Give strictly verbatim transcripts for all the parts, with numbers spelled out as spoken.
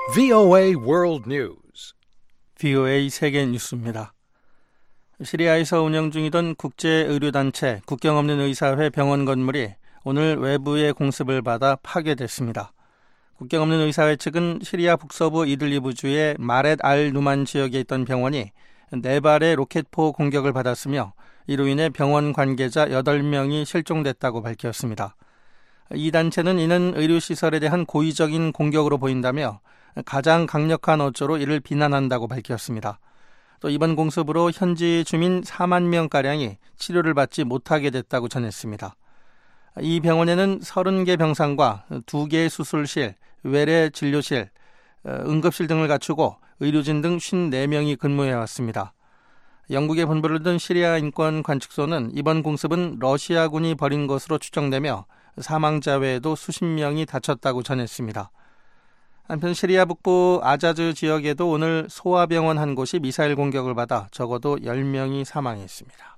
브이오에이 World News. 브이오에이 세계 뉴스입니다. 시리아에서 운영 중이던 국제의료단체 국경없는 의사회 병원 건물이 오늘 외부의 공습을 받아 파괴됐습니다. 국경없는 의사회 측은 시리아 북서부 이들리브주의 마렛 알 누만 지역에 있던 병원이 네 발의 로켓포 공격을 받았으며 이로 인해 병원 관계자 여덟 명이 실종됐다고 밝혔습니다. 이 단체는 이는 의료시설에 대한 고의적인 공격으로 보인다며 가장 강력한 어조로 이를 비난한다고 밝혔습니다. 또 이번 공습으로 현지 주민 사만 명가량이 치료를 받지 못하게 됐다고 전했습니다. 이 병원에는 서른 개 병상과 두 개의 수술실, 외래 진료실, 응급실 등을 갖추고 의료진 등 오십사 명이 근무해왔습니다. 영국에 본부를 둔 시리아 인권관측소는 이번 공습은 러시아군이 벌인 것으로 추정되며 사망자 외에도 수십 명이 다쳤다고 전했습니다. 한편 시리아 북부 아자즈 지역에도 오늘 소아병원 한 곳이 미사일 공격을 받아 적어도 열 명이 사망했습니다.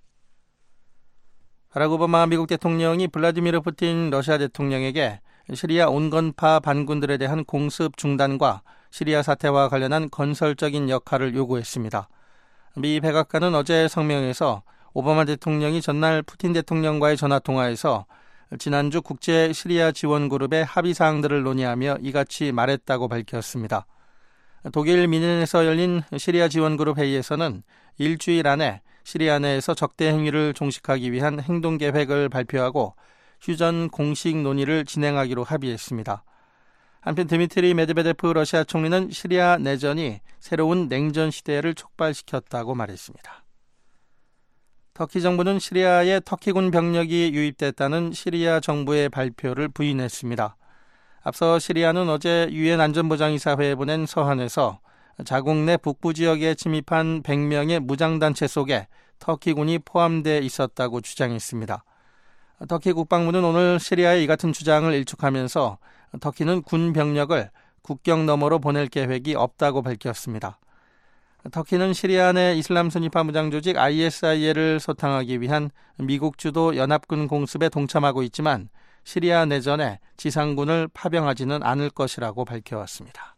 바락 오바마 미국 대통령이 블라디미르 푸틴 러시아 대통령에게 시리아 온건파 반군들에 대한 공습 중단과 시리아 사태와 관련한 건설적인 역할을 요구했습니다. 미 백악관은 어제 성명에서 오바마 대통령이 전날 푸틴 대통령과의 전화통화에서 지난주 국제 시리아 지원 그룹의 합의 사항들을 논의하며 이같이 말했다고 밝혔습니다. 독일 미넨에서 열린 시리아 지원 그룹 회의에서는 일주일 안에 시리아 내에서 적대 행위를 종식하기 위한 행동 계획을 발표하고 휴전 공식 논의를 진행하기로 합의했습니다. 한편 드미트리 메드베데프 러시아 총리는 시리아 내전이 새로운 냉전 시대를 촉발시켰다고 말했습니다. 터키 정부는 시리아에 터키군 병력이 유입됐다는 시리아 정부의 발표를 부인했습니다. 앞서 시리아는 어제 유엔 안전보장이사회에 보낸 서한에서 자국 내 북부 지역에 침입한 백 명의 무장단체 속에 터키군이 포함되어 있었다고 주장했습니다. 터키 국방부는 오늘 시리아의 이 같은 주장을 일축하면서 터키는 군 병력을 국경 너머로 보낼 계획이 없다고 밝혔습니다. 터키는 시리아 내 이슬람 순위파 무장조직 아이에스아이엘을 소탕하기 위한 미국 주도 연합군 공습에 동참하고 있지만 시리아 내전에 지상군을 파병하지는 않을 것이라고 밝혀왔습니다.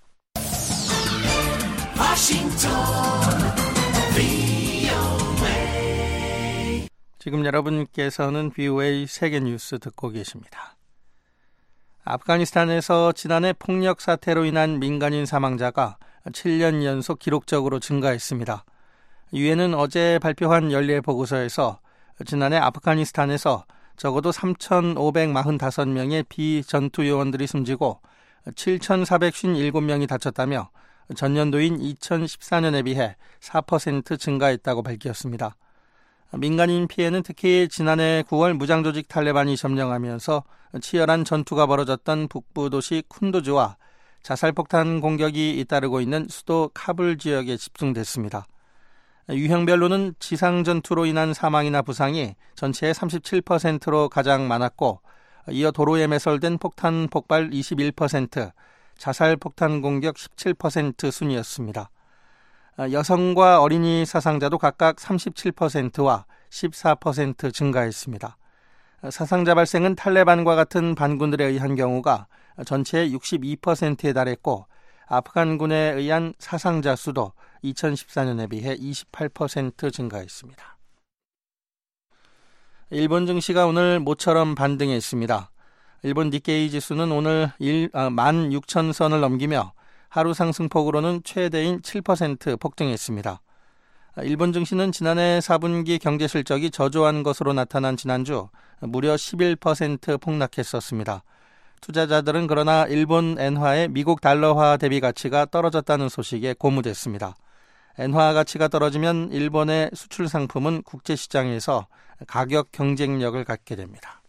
워싱턴 브이오에이. 지금 여러분께서는 브이오에이 세계뉴스 듣고 계십니다. 아프가니스탄에서 지난해 폭력 사태로 인한 민간인 사망자가 칠 년 연속 기록적으로 증가했습니다. 유엔은 어제 발표한 연례 보고서에서 지난해 아프가니스탄에서 적어도 삼천오백사십오 명의 비전투 요원들이 숨지고 칠천사백오십칠 명이 다쳤다며 전년도인 이천십사 년에 비해 사 퍼센트 증가했다고 밝혔습니다. 민간인 피해는 특히 지난해 구월 무장조직 탈레반이 점령하면서 치열한 전투가 벌어졌던 북부 도시 쿤두즈와 자살폭탄 공격이 잇따르고 있는 수도 카불 지역에 집중됐습니다. 유형별로는 지상전투로 인한 사망이나 부상이 전체의 삼십칠 퍼센트로 가장 많았고 이어 도로에 매설된 폭탄 폭발 이십일 퍼센트, 자살폭탄 공격 십칠 퍼센트 순이었습니다. 여성과 어린이 사상자도 각각 삼십칠 퍼센트와 십사 퍼센트 증가했습니다. 사상자 발생은 탈레반과 같은 반군들에 의한 경우가 전체의 육십이 퍼센트에 달했고 아프간군에 의한 사상자 수도 이천십사 년에 비해 이십팔 퍼센트 증가했습니다. 일본 증시가 오늘 모처럼 반등했습니다. 일본 니케이 지수는 오늘 만 육천 선을 넘기며 하루 상승폭으로는 최대인 칠 퍼센트 폭등했습니다. 일본 증시는 지난해 사 분기 경제 실적이 저조한 것으로 나타난 지난주 무려 십일 퍼센트 폭락했었습니다. 투자자들은 그러나 일본 엔화의 미국 달러화 대비 가치가 떨어졌다는 소식에 고무됐습니다. 엔화 가치가 떨어지면 일본의 수출 상품은 국제시장에서 가격 경쟁력을 갖게 됩니다.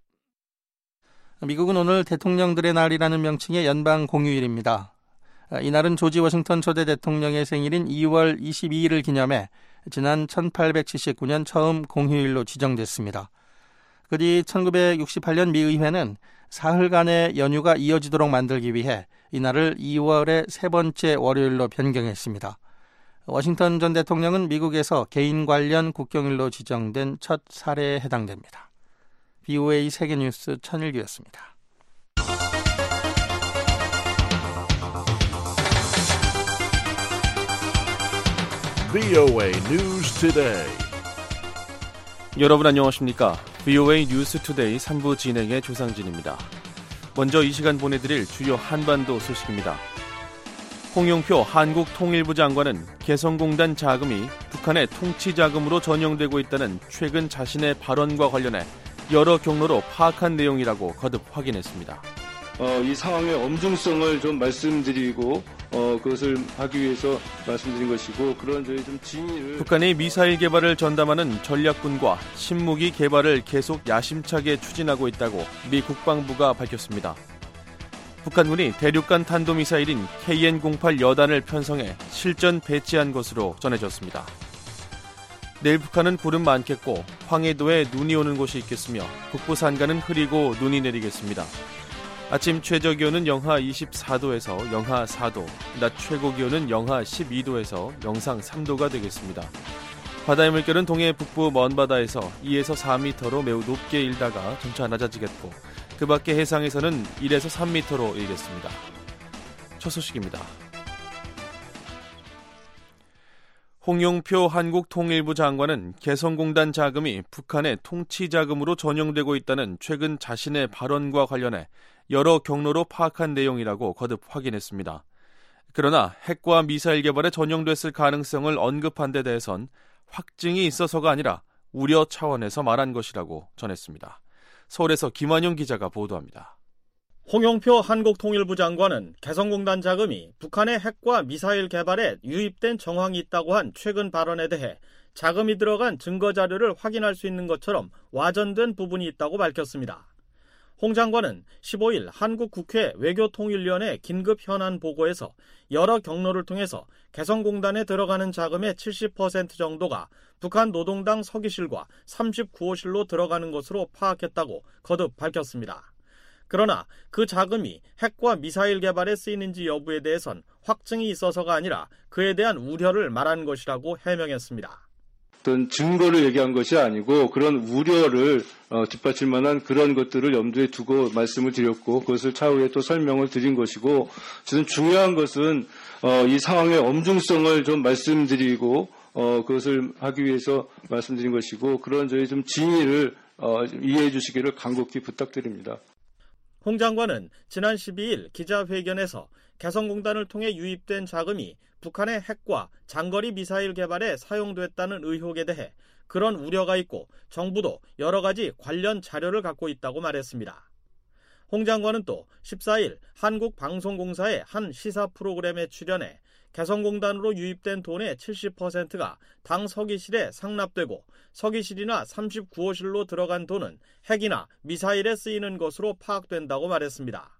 미국은 오늘 대통령들의 날이라는 명칭의 연방 공휴일입니다. 이날은 조지 워싱턴 초대 대통령의 생일인 이월 이십이일을 기념해 지난 천팔백칠십구 년 처음 공휴일로 지정됐습니다. 그 뒤 천구백육십팔 년 미 의회는 사흘간의 연휴가 이어지도록 만들기 위해 이날을 이월의 세 번째 월요일로 변경했습니다. 워싱턴 전 대통령은 미국에서 개인 관련 국경일로 지정된 첫 사례에 해당됩니다. 브이오에이 세계뉴스 천일규였습니다. 브이오에이 News Today. 여러분 안녕하십니까? 브이오에이 뉴스 투데이 삼 부 진행의 조상진입니다. 먼저 이 시간 보내드릴 주요 한반도 소식입니다. 홍영표 한국통일부 장관은 개성공단 자금이 북한의 통치자금으로 전용되고 있다는 최근 자신의 발언과 관련해 여러 경로로 파악한 내용이라고 거듭 확인했습니다. 어, 이 상황의 엄중성을 좀 말씀드리고 어, 그것을 하기 위해서 말씀드린 것이고 그런 저희 좀 진위를 북한의 미사일 개발을 전담하는 전략군과 신무기 개발을 계속 야심차게 추진하고 있다고 미 국방부가 밝혔습니다. 북한군이 대륙간 탄도미사일인 케이엔 공팔 여단을 편성해 실전 배치한 것으로 전해졌습니다. 내일 북한은 구름 많겠고 황해도에 눈이 오는 곳이 있겠으며 북부 산간은 흐리고 눈이 내리겠습니다. 아침 최저기온은 영하 이십사 도에서 영하 사 도, 낮 최고기온은 영하 십이 도에서 영상 삼 도가 되겠습니다. 바다의 물결은 동해 북부 먼바다에서 이에서 사 미터로 매우 높게 일다가 점차 낮아지겠고 그 밖의 해상에서는 일에서 삼 미터로 일겠습니다. 첫 소식입니다. 홍영표 한국통일부 장관은 개성공단 자금이 북한의 통치자금으로 전용되고 있다는 최근 자신의 발언과 관련해 여러 경로로 파악한 내용이라고 거듭 확인했습니다. 그러나 핵과 미사일 개발에 전용됐을 가능성을 언급한 데 대해선 확증이 있어서가 아니라 우려 차원에서 말한 것이라고 전했습니다. 서울에서 김완용 기자가 보도합니다. 홍영표 한국통일부 장관은 개성공단 자금이 북한의 핵과 미사일 개발에 유입된 정황이 있다고 한 최근 발언에 대해 자금이 들어간 증거자료를 확인할 수 있는 것처럼 와전된 부분이 있다고 밝혔습니다. 홍 장관은 십오 일 한국국회 외교통일위원회 긴급 현안 보고에서 여러 경로를 통해서 개성공단에 들어가는 자금의 칠십 퍼센트 정도가 북한 노동당 서기실과 삼십구 호실로 들어가는 것으로 파악했다고 거듭 밝혔습니다. 그러나 그 자금이 핵과 미사일 개발에 쓰이는지 여부에 대해선 확증이 있어서가 아니라 그에 대한 우려를 말한 것이라고 해명했습니다. 어떤 증거를 얘기한 것이 아니고 그런 우려를 어, 뒷받칠 만한 그런 것들을 염두에 두고 말씀을 드렸고 그것을 차후에 또 설명을 드린 것이고 저는 중요한 것은 어, 이 상황의 엄중성을 좀 말씀드리고 어, 그것을 하기 위해서 말씀드린 것이고 그런 저희 좀 진위를 어, 이해해 주시기를 간곡히 부탁드립니다. 홍 장관은 지난 십이 일 기자회견에서 개성공단을 통해 유입된 자금이 북한의 핵과 장거리 미사일 개발에 사용됐다는 의혹에 대해 그런 우려가 있고 정부도 여러 가지 관련 자료를 갖고 있다고 말했습니다. 홍 장관은 또 십사 일 한국방송공사의 한 시사 프로그램에 출연해 개성공단으로 유입된 돈의 칠십 퍼센트가 당 서기실에 상납되고 서기실이나 삼십구 호실로 들어간 돈은 핵이나 미사일에 쓰이는 것으로 파악된다고 말했습니다.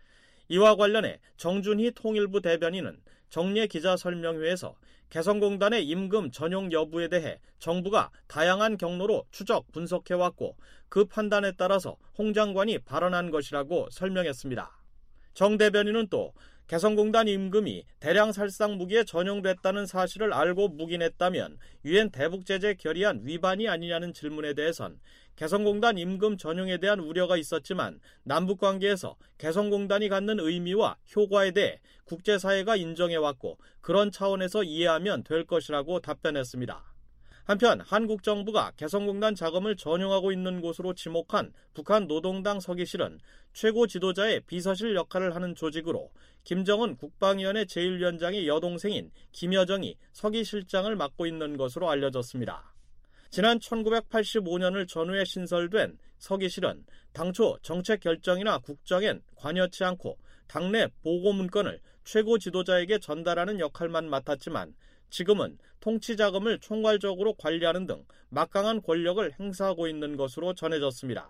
이와 관련해 정준희 통일부 대변인은 정례 기자설명회에서 개성공단의 임금 전용 여부에 대해 정부가 다양한 경로로 추적 분석해왔고 그 판단에 따라서 홍 장관이 발언한 것이라고 설명했습니다. 정 대변인은 또 개성공단 임금이 대량 살상 무기에 전용됐다는 사실을 알고 묵인했다면 유엔 대북제재 결의안 위반이 아니냐는 질문에 대해선 개성공단 임금 전용에 대한 우려가 있었지만 남북관계에서 개성공단이 갖는 의미와 효과에 대해 국제사회가 인정해왔고 그런 차원에서 이해하면 될 것이라고 답변했습니다. 한편 한국 정부가 개성공단 자금을 전용하고 있는 곳으로 지목한 북한 노동당 서기실은 최고 지도자의 비서실 역할을 하는 조직으로 김정은 국방위원회 제일 위원장의 여동생인 김여정이 서기실장을 맡고 있는 것으로 알려졌습니다. 지난 천구백팔십오 년을 전후에 신설된 서기실은 당초 정책 결정이나 국정엔 관여치 않고 당내 보고 문건을 최고 지도자에게 전달하는 역할만 맡았지만 지금은 통치 자금을 총괄적으로 관리하는 등 막강한 권력을 행사하고 있는 것으로 전해졌습니다.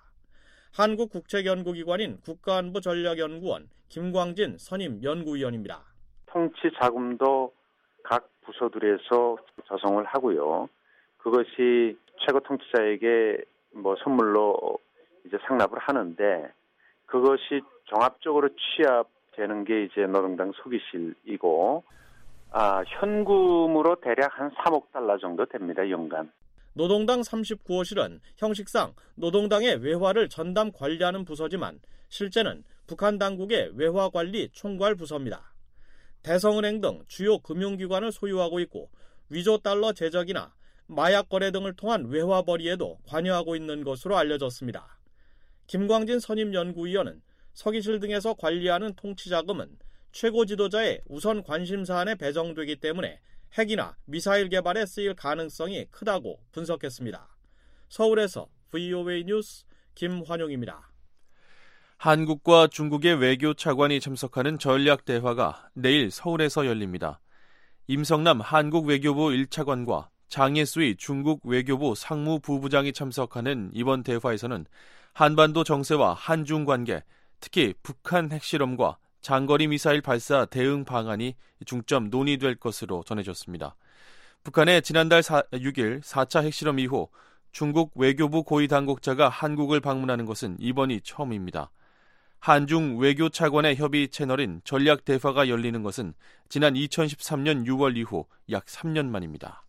한국국책연구기관인 국가안보전략연구원 김광진 선임 연구위원입니다. 통치 자금도 각 부서들에서 조성을 하고요. 그것이 최고 통치자에게 뭐 선물로 이제 상납을 하는데 그것이 종합적으로 취합되는 게 이제 노동당 서기실이고 아, 현금으로 대략 한 삼억 달러 정도 됩니다, 연간. 노동당 삼십구 호실은 형식상 노동당의 외화를 전담 관리하는 부서지만 실제는 북한 당국의 외화관리 총괄 부서입니다. 대성은행 등 주요 금융기관을 소유하고 있고 위조 달러 제작이나 마약 거래 등을 통한 외화벌이에도 관여하고 있는 것으로 알려졌습니다. 김광진 선임연구위원은 서기실 등에서 관리하는 통치자금은 최고 지도자의 우선 관심사안에 배정되기 때문에 핵이나 미사일 개발에 쓰일 가능성이 크다고 분석했습니다. 서울에서 브이오에이 뉴스 김환용입니다. 한국과 중국의 외교 차관이 참석하는 전략대화가 내일 서울에서 열립니다. 임성남 한국 외교부 일 차관과 장예수의 중국 외교부 상무부부장이 참석하는 이번 대화에서는 한반도 정세와 한중 관계, 특히 북한 핵실험과 장거리 미사일 발사 대응 방안이 중점 논의될 것으로 전해졌습니다. 북한의 지난달 육 일 사 차 핵실험 이후 중국 외교부 고위 당국자가 한국을 방문하는 것은 이번이 처음입니다. 한중 외교 차관의 협의 채널인 전략대화가 열리는 것은 지난 이천십삼 년 유월 이후 약 삼 년 만입니다.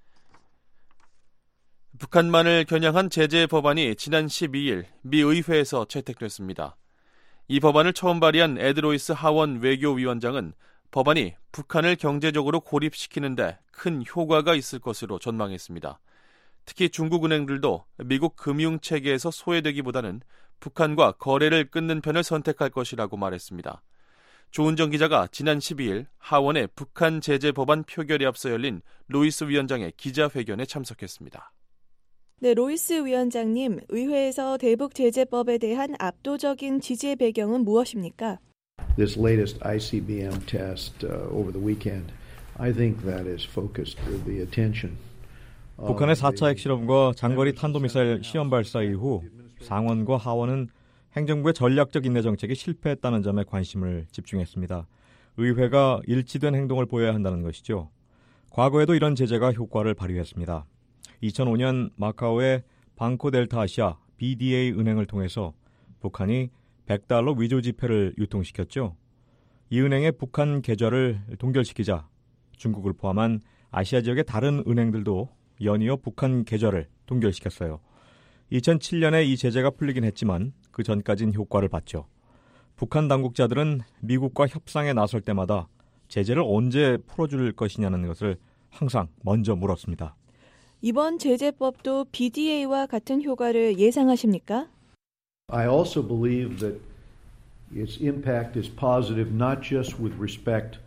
북한만을 겨냥한 제재 법안이 지난 십이 일 미 의회에서 채택됐습니다. 이 법안을 처음 발의한 에드 로이스 하원 외교위원장은 법안이 북한을 경제적으로 고립시키는 데 큰 효과가 있을 것으로 전망했습니다. 특히 중국 은행들도 미국 금융체계에서 소외되기보다는 북한과 거래를 끊는 편을 선택할 것이라고 말했습니다. 조은정 기자가 지난 십이 일 하원의 북한 제재 법안 표결에 앞서 열린 로이스 위원장의 기자회견에 참석했습니다. 네, 로이스 위원장님, 의회에서 대북 제재법에 대한 압도적인 지지의 배경은 무엇입니까? This latest 아이씨비엠 test uh, over the weekend, I think that has focused the attention. 북한의 사 차 핵실험과 장거리 탄도미사일 시험 발사 이후 상원과 하원은 행정부의 전략적 인내 정책이 실패했다는 점에 관심을 집중했습니다. 의회가 일치된 행동을 보여야 한다는 것이죠. 과거에도 이런 제재가 효과를 발휘했습니다. 이천오 년 마카오의 방코델타아시아 비디에이 은행을 통해서 북한이 백 달러 위조 지폐를 유통시켰죠. 이 은행의 북한 계좌를 동결시키자 중국을 포함한 아시아 지역의 다른 은행들도 연이어 북한 계좌를 동결시켰어요. 이천칠 년에 이 제재가 풀리긴 했지만 그 전까지는 효과를 봤죠. 북한 당국자들은 미국과 협상에 나설 때마다 제재를 언제 풀어줄 것이냐는 것을 항상 먼저 물었습니다. 이번 제재법도 비디에이와 같은 효과를 예상하십니까? I also believe that its impact is positive not just with respect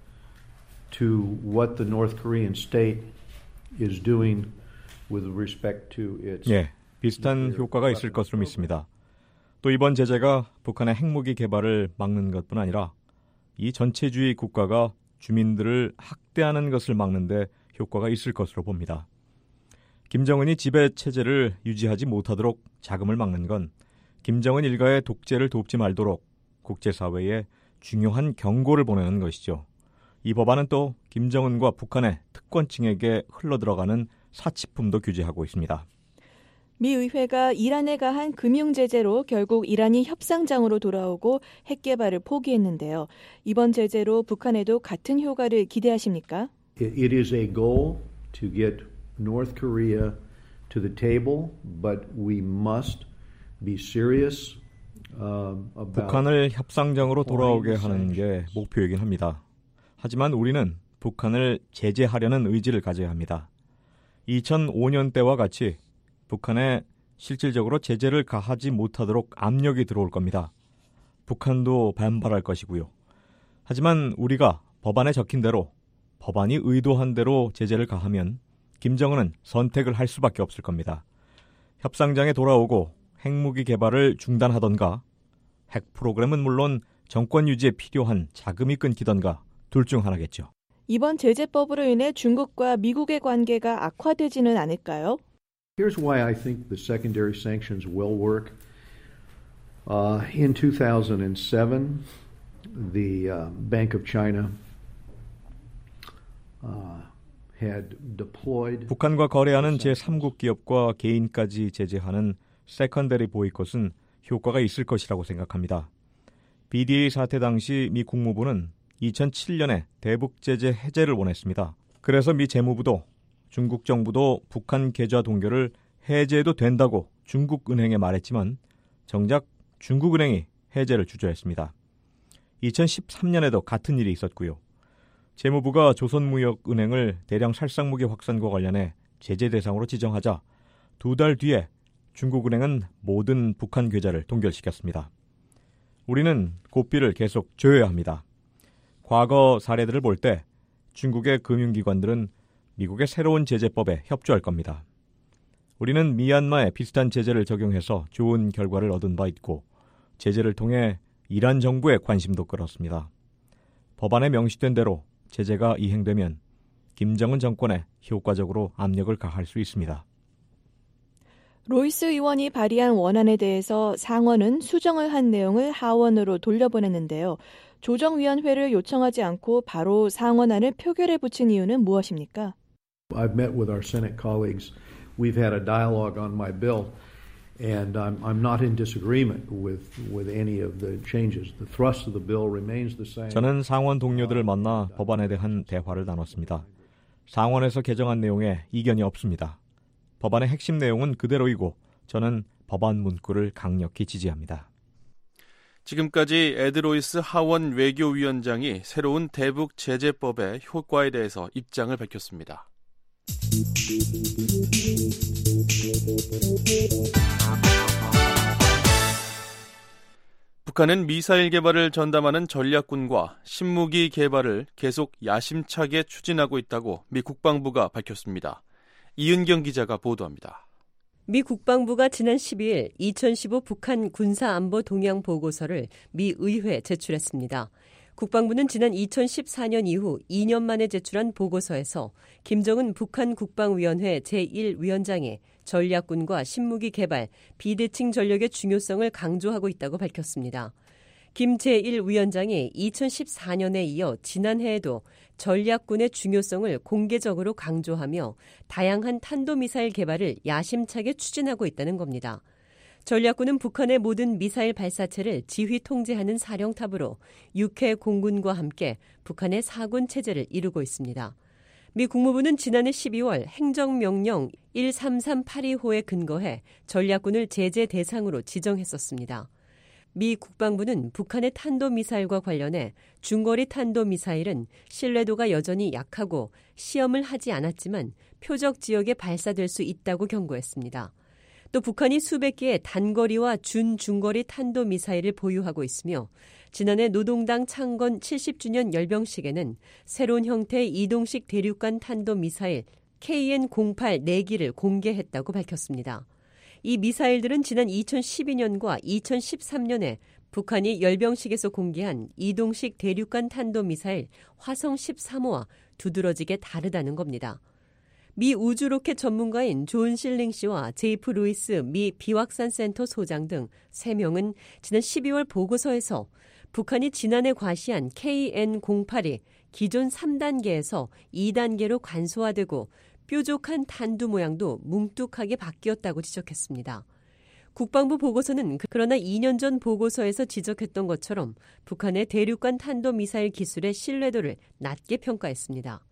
to what the North Korean state is doing with respect to its 예, 비슷한 효과가 있을 것으로 믿습니다. 또 이번 제재가 북한의 핵무기 개발을 막는 것뿐 아니라 이 전체주의 국가가 주민들을 학대하는 것을 막는 데 효과가 있을 것으로 봅니다. 김정은이 지배 체제를 유지하지 못하도록 자금을 막는 건 김정은 일가의 독재를 돕지 말도록 국제사회에 중요한 경고를 보내는 것이죠. 이 법안은 또 김정은과 북한의 특권층에게 흘러들어가는 사치품도 규제하고 있습니다. 미 의회가 이란에 가한 금융제재로 결국 이란이 협상장으로 돌아오고 핵개발을 포기했는데요. 이번 제재로 북한에도 같은 효과를 기대하십니까? It is a goal to get North Korea to the table, but we must be serious um, about 북한을 협상장으로 돌아오게 하는 게 목표이긴 합니다. 하지만 우리는 북한을 제재하려는 의지를 가져야 합니다. 이천오 년 때와 같이 북한에 실질적으로 제재를 가하지 못하도록 압력이 들어올 겁니다. 북한도 반발할 것이고요. 하지만 우리가 법안에 적힌 대로 법안이 의도한 대로 제재를 가하면 김정은은 선택을 할 수밖에 없을 겁니다. 협상장에 돌아오고 핵무기 개발을 중단하던가 핵 프로그램은 물론 정권 유지에 필요한 자금이 끊기던가 둘 중 하나겠죠. 이번 제재법으로 인해 중국과 미국의 관계가 악화되지는 않을까요? Here's why I think the secondary sanctions will work. Uh, in two thousand seven, the uh, Bank of China uh, had deployed. 북한과 거래하는 제삼국 기업과 개인까지 제재하는 세컨더리 보이콧은 효과가 있을 것이라고 생각합니다. 비디에이 사태 당시 미 국무부는 이천칠 년에 대북 제재 해제를 원했습니다. 그래서 미 재무부도 중국 정부도 북한 계좌 동결을 해제해도 된다고 중국 은행에 말했지만 정작 중국 은행이 해제를 주저했습니다. 이천십삼 년에도 같은 일이 있었고요. 재무부가 조선무역은행을 대량 살상무기 확산과 관련해 제재 대상으로 지정하자 두 달 뒤에 중국은행은 모든 북한 계좌를 동결시켰습니다. 우리는 고삐를 계속 조여야 합니다. 과거 사례들을 볼 때 중국의 금융기관들은 미국의 새로운 제재법에 협조할 겁니다. 우리는 미얀마에 비슷한 제재를 적용해서 좋은 결과를 얻은 바 있고 제재를 통해 이란 정부의 관심도 끌었습니다. 법안에 명시된 대로 제재가 이행되면 김정은 정권에 효과적으로 압력을 가할 수 있습니다. 로이스 의원이 발의한 원안에 대해서 상원은 수정을 한 내용을 하원으로 돌려보냈는데요. 조정위원회를 요청하지 않고 바로 상원안을 표결에 붙인 이유는 무엇입니까? I've met with our Senate colleagues. We've had a dialogue on my bill, and I'm, I'm not in disagreement with, with any of the changes. The thrust of the bill remains the same. 저는 상원 동료들을 만나 법안에 대한 대화를 나눴습니다. 상원에서 개정한 내용에 이견이 없습니다. 법안의 핵심 내용은 그대로이고 저는 법안 문구를 강력히 지지합니다. 지금까지 에드 로이스 하원 외교위원장이 새로운 대북 제재법의 효과에 대해서 입장을 밝혔습니다. 북한은 미사일 개발을 전담하는 전략군과 신무기 개발을 계속 야심차게 추진하고 있다고 미 국방부가 밝혔습니다. 이은경 기자가 보도합니다. 미 국방부가 지난 십이일 이천십오 북한 군사안보 동향 보고서를 미 의회에 제출했습니다. 국방부는 지난 이천십사년 이후 이 년 만에 제출한 보고서에서 김정은 북한 국방위원회 제일 위원장이 전략군과 신무기 개발, 비대칭 전력의 중요성을 강조하고 있다고 밝혔습니다. 김 제일 위원장이 이천십사년에 이어 지난해에도 전략군의 중요성을 공개적으로 강조하며 다양한 탄도미사일 개발을 야심차게 추진하고 있다는 겁니다. 전략군은 북한의 모든 미사일 발사체를 지휘 통제하는 사령탑으로 육 회 공군과 함께 북한의 사군 체제를 이루고 있습니다. 미 국무부는 지난해 십이월 행정명령 일삼삼팔이호에 근거해 전략군을 제재 대상으로 지정했었습니다. 미 국방부는 북한의 탄도미사일과 관련해 중거리 탄도미사일은 신뢰도가 여전히 약하고 시험을 하지 않았지만 표적 지역에 발사될 수 있다고 경고했습니다. 또 북한이 수백 개의 단거리와 준중거리 탄도미사일을 보유하고 있으며 지난해 노동당 창건 칠십 주년 열병식에는 새로운 형태의 이동식 대륙간 탄도미사일 케이엔 공팔 네 기를 공개했다고 밝혔습니다. 이 미사일들은 지난 이천십이년과 이천십삼년에 북한이 열병식에서 공개한 이동식 대륙간 탄도미사일 화성 십삼호와 두드러지게 다르다는 겁니다. 미 우주로켓 전문가인 존 실링 씨와 제이프 루이스 미 비확산 센터 소장 등 세 명은 지난 십이월 보고서에서 북한이 지난해 과시한 케이엔 공팔이 기존 삼 단계에서 이 단계로 간소화되고 뾰족한 탄두 모양도 뭉뚝하게 바뀌었다고 지적했습니다. 국방부 보고서는 그러나 이 년 전 보고서에서 지적했던 것처럼 북한의 대륙간 탄도미사일 기술의 신뢰도를 낮게 평가했습니다.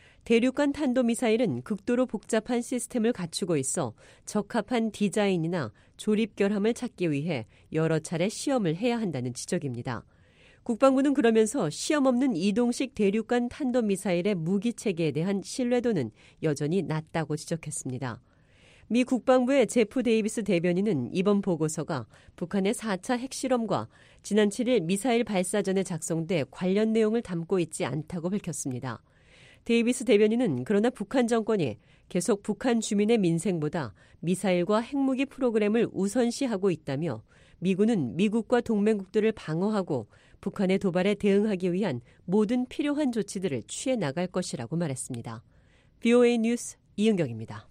대륙간 탄도미사일은 극도로 복잡한 시스템을 갖추고 있어 적합한 디자인이나 조립 결함을 찾기 위해 여러 차례 시험을 해야 한다는 지적입니다. 국방부는 그러면서 시험 없는 이동식 대륙간 탄도미사일의 무기체계에 대한 신뢰도는 여전히 낮다고 지적했습니다. 미 국방부의 제프 데이비스 대변인은 이번 보고서가 북한의 사 차 핵실험과 지난 칠일 미사일 발사 전에 작성돼 관련 내용을 담고 있지 않다고 밝혔습니다. 데이비스 대변인은 그러나 북한 정권이 계속 북한 주민의 민생보다 미사일과 핵무기 프로그램을 우선시하고 있다며 미군은 미국과 동맹국들을 방어하고 북한의 도발에 대응하기 위한 모든 필요한 조치들을 취해 나갈 것이라고 말했습니다. 브이오에이 뉴스 이은경입니다.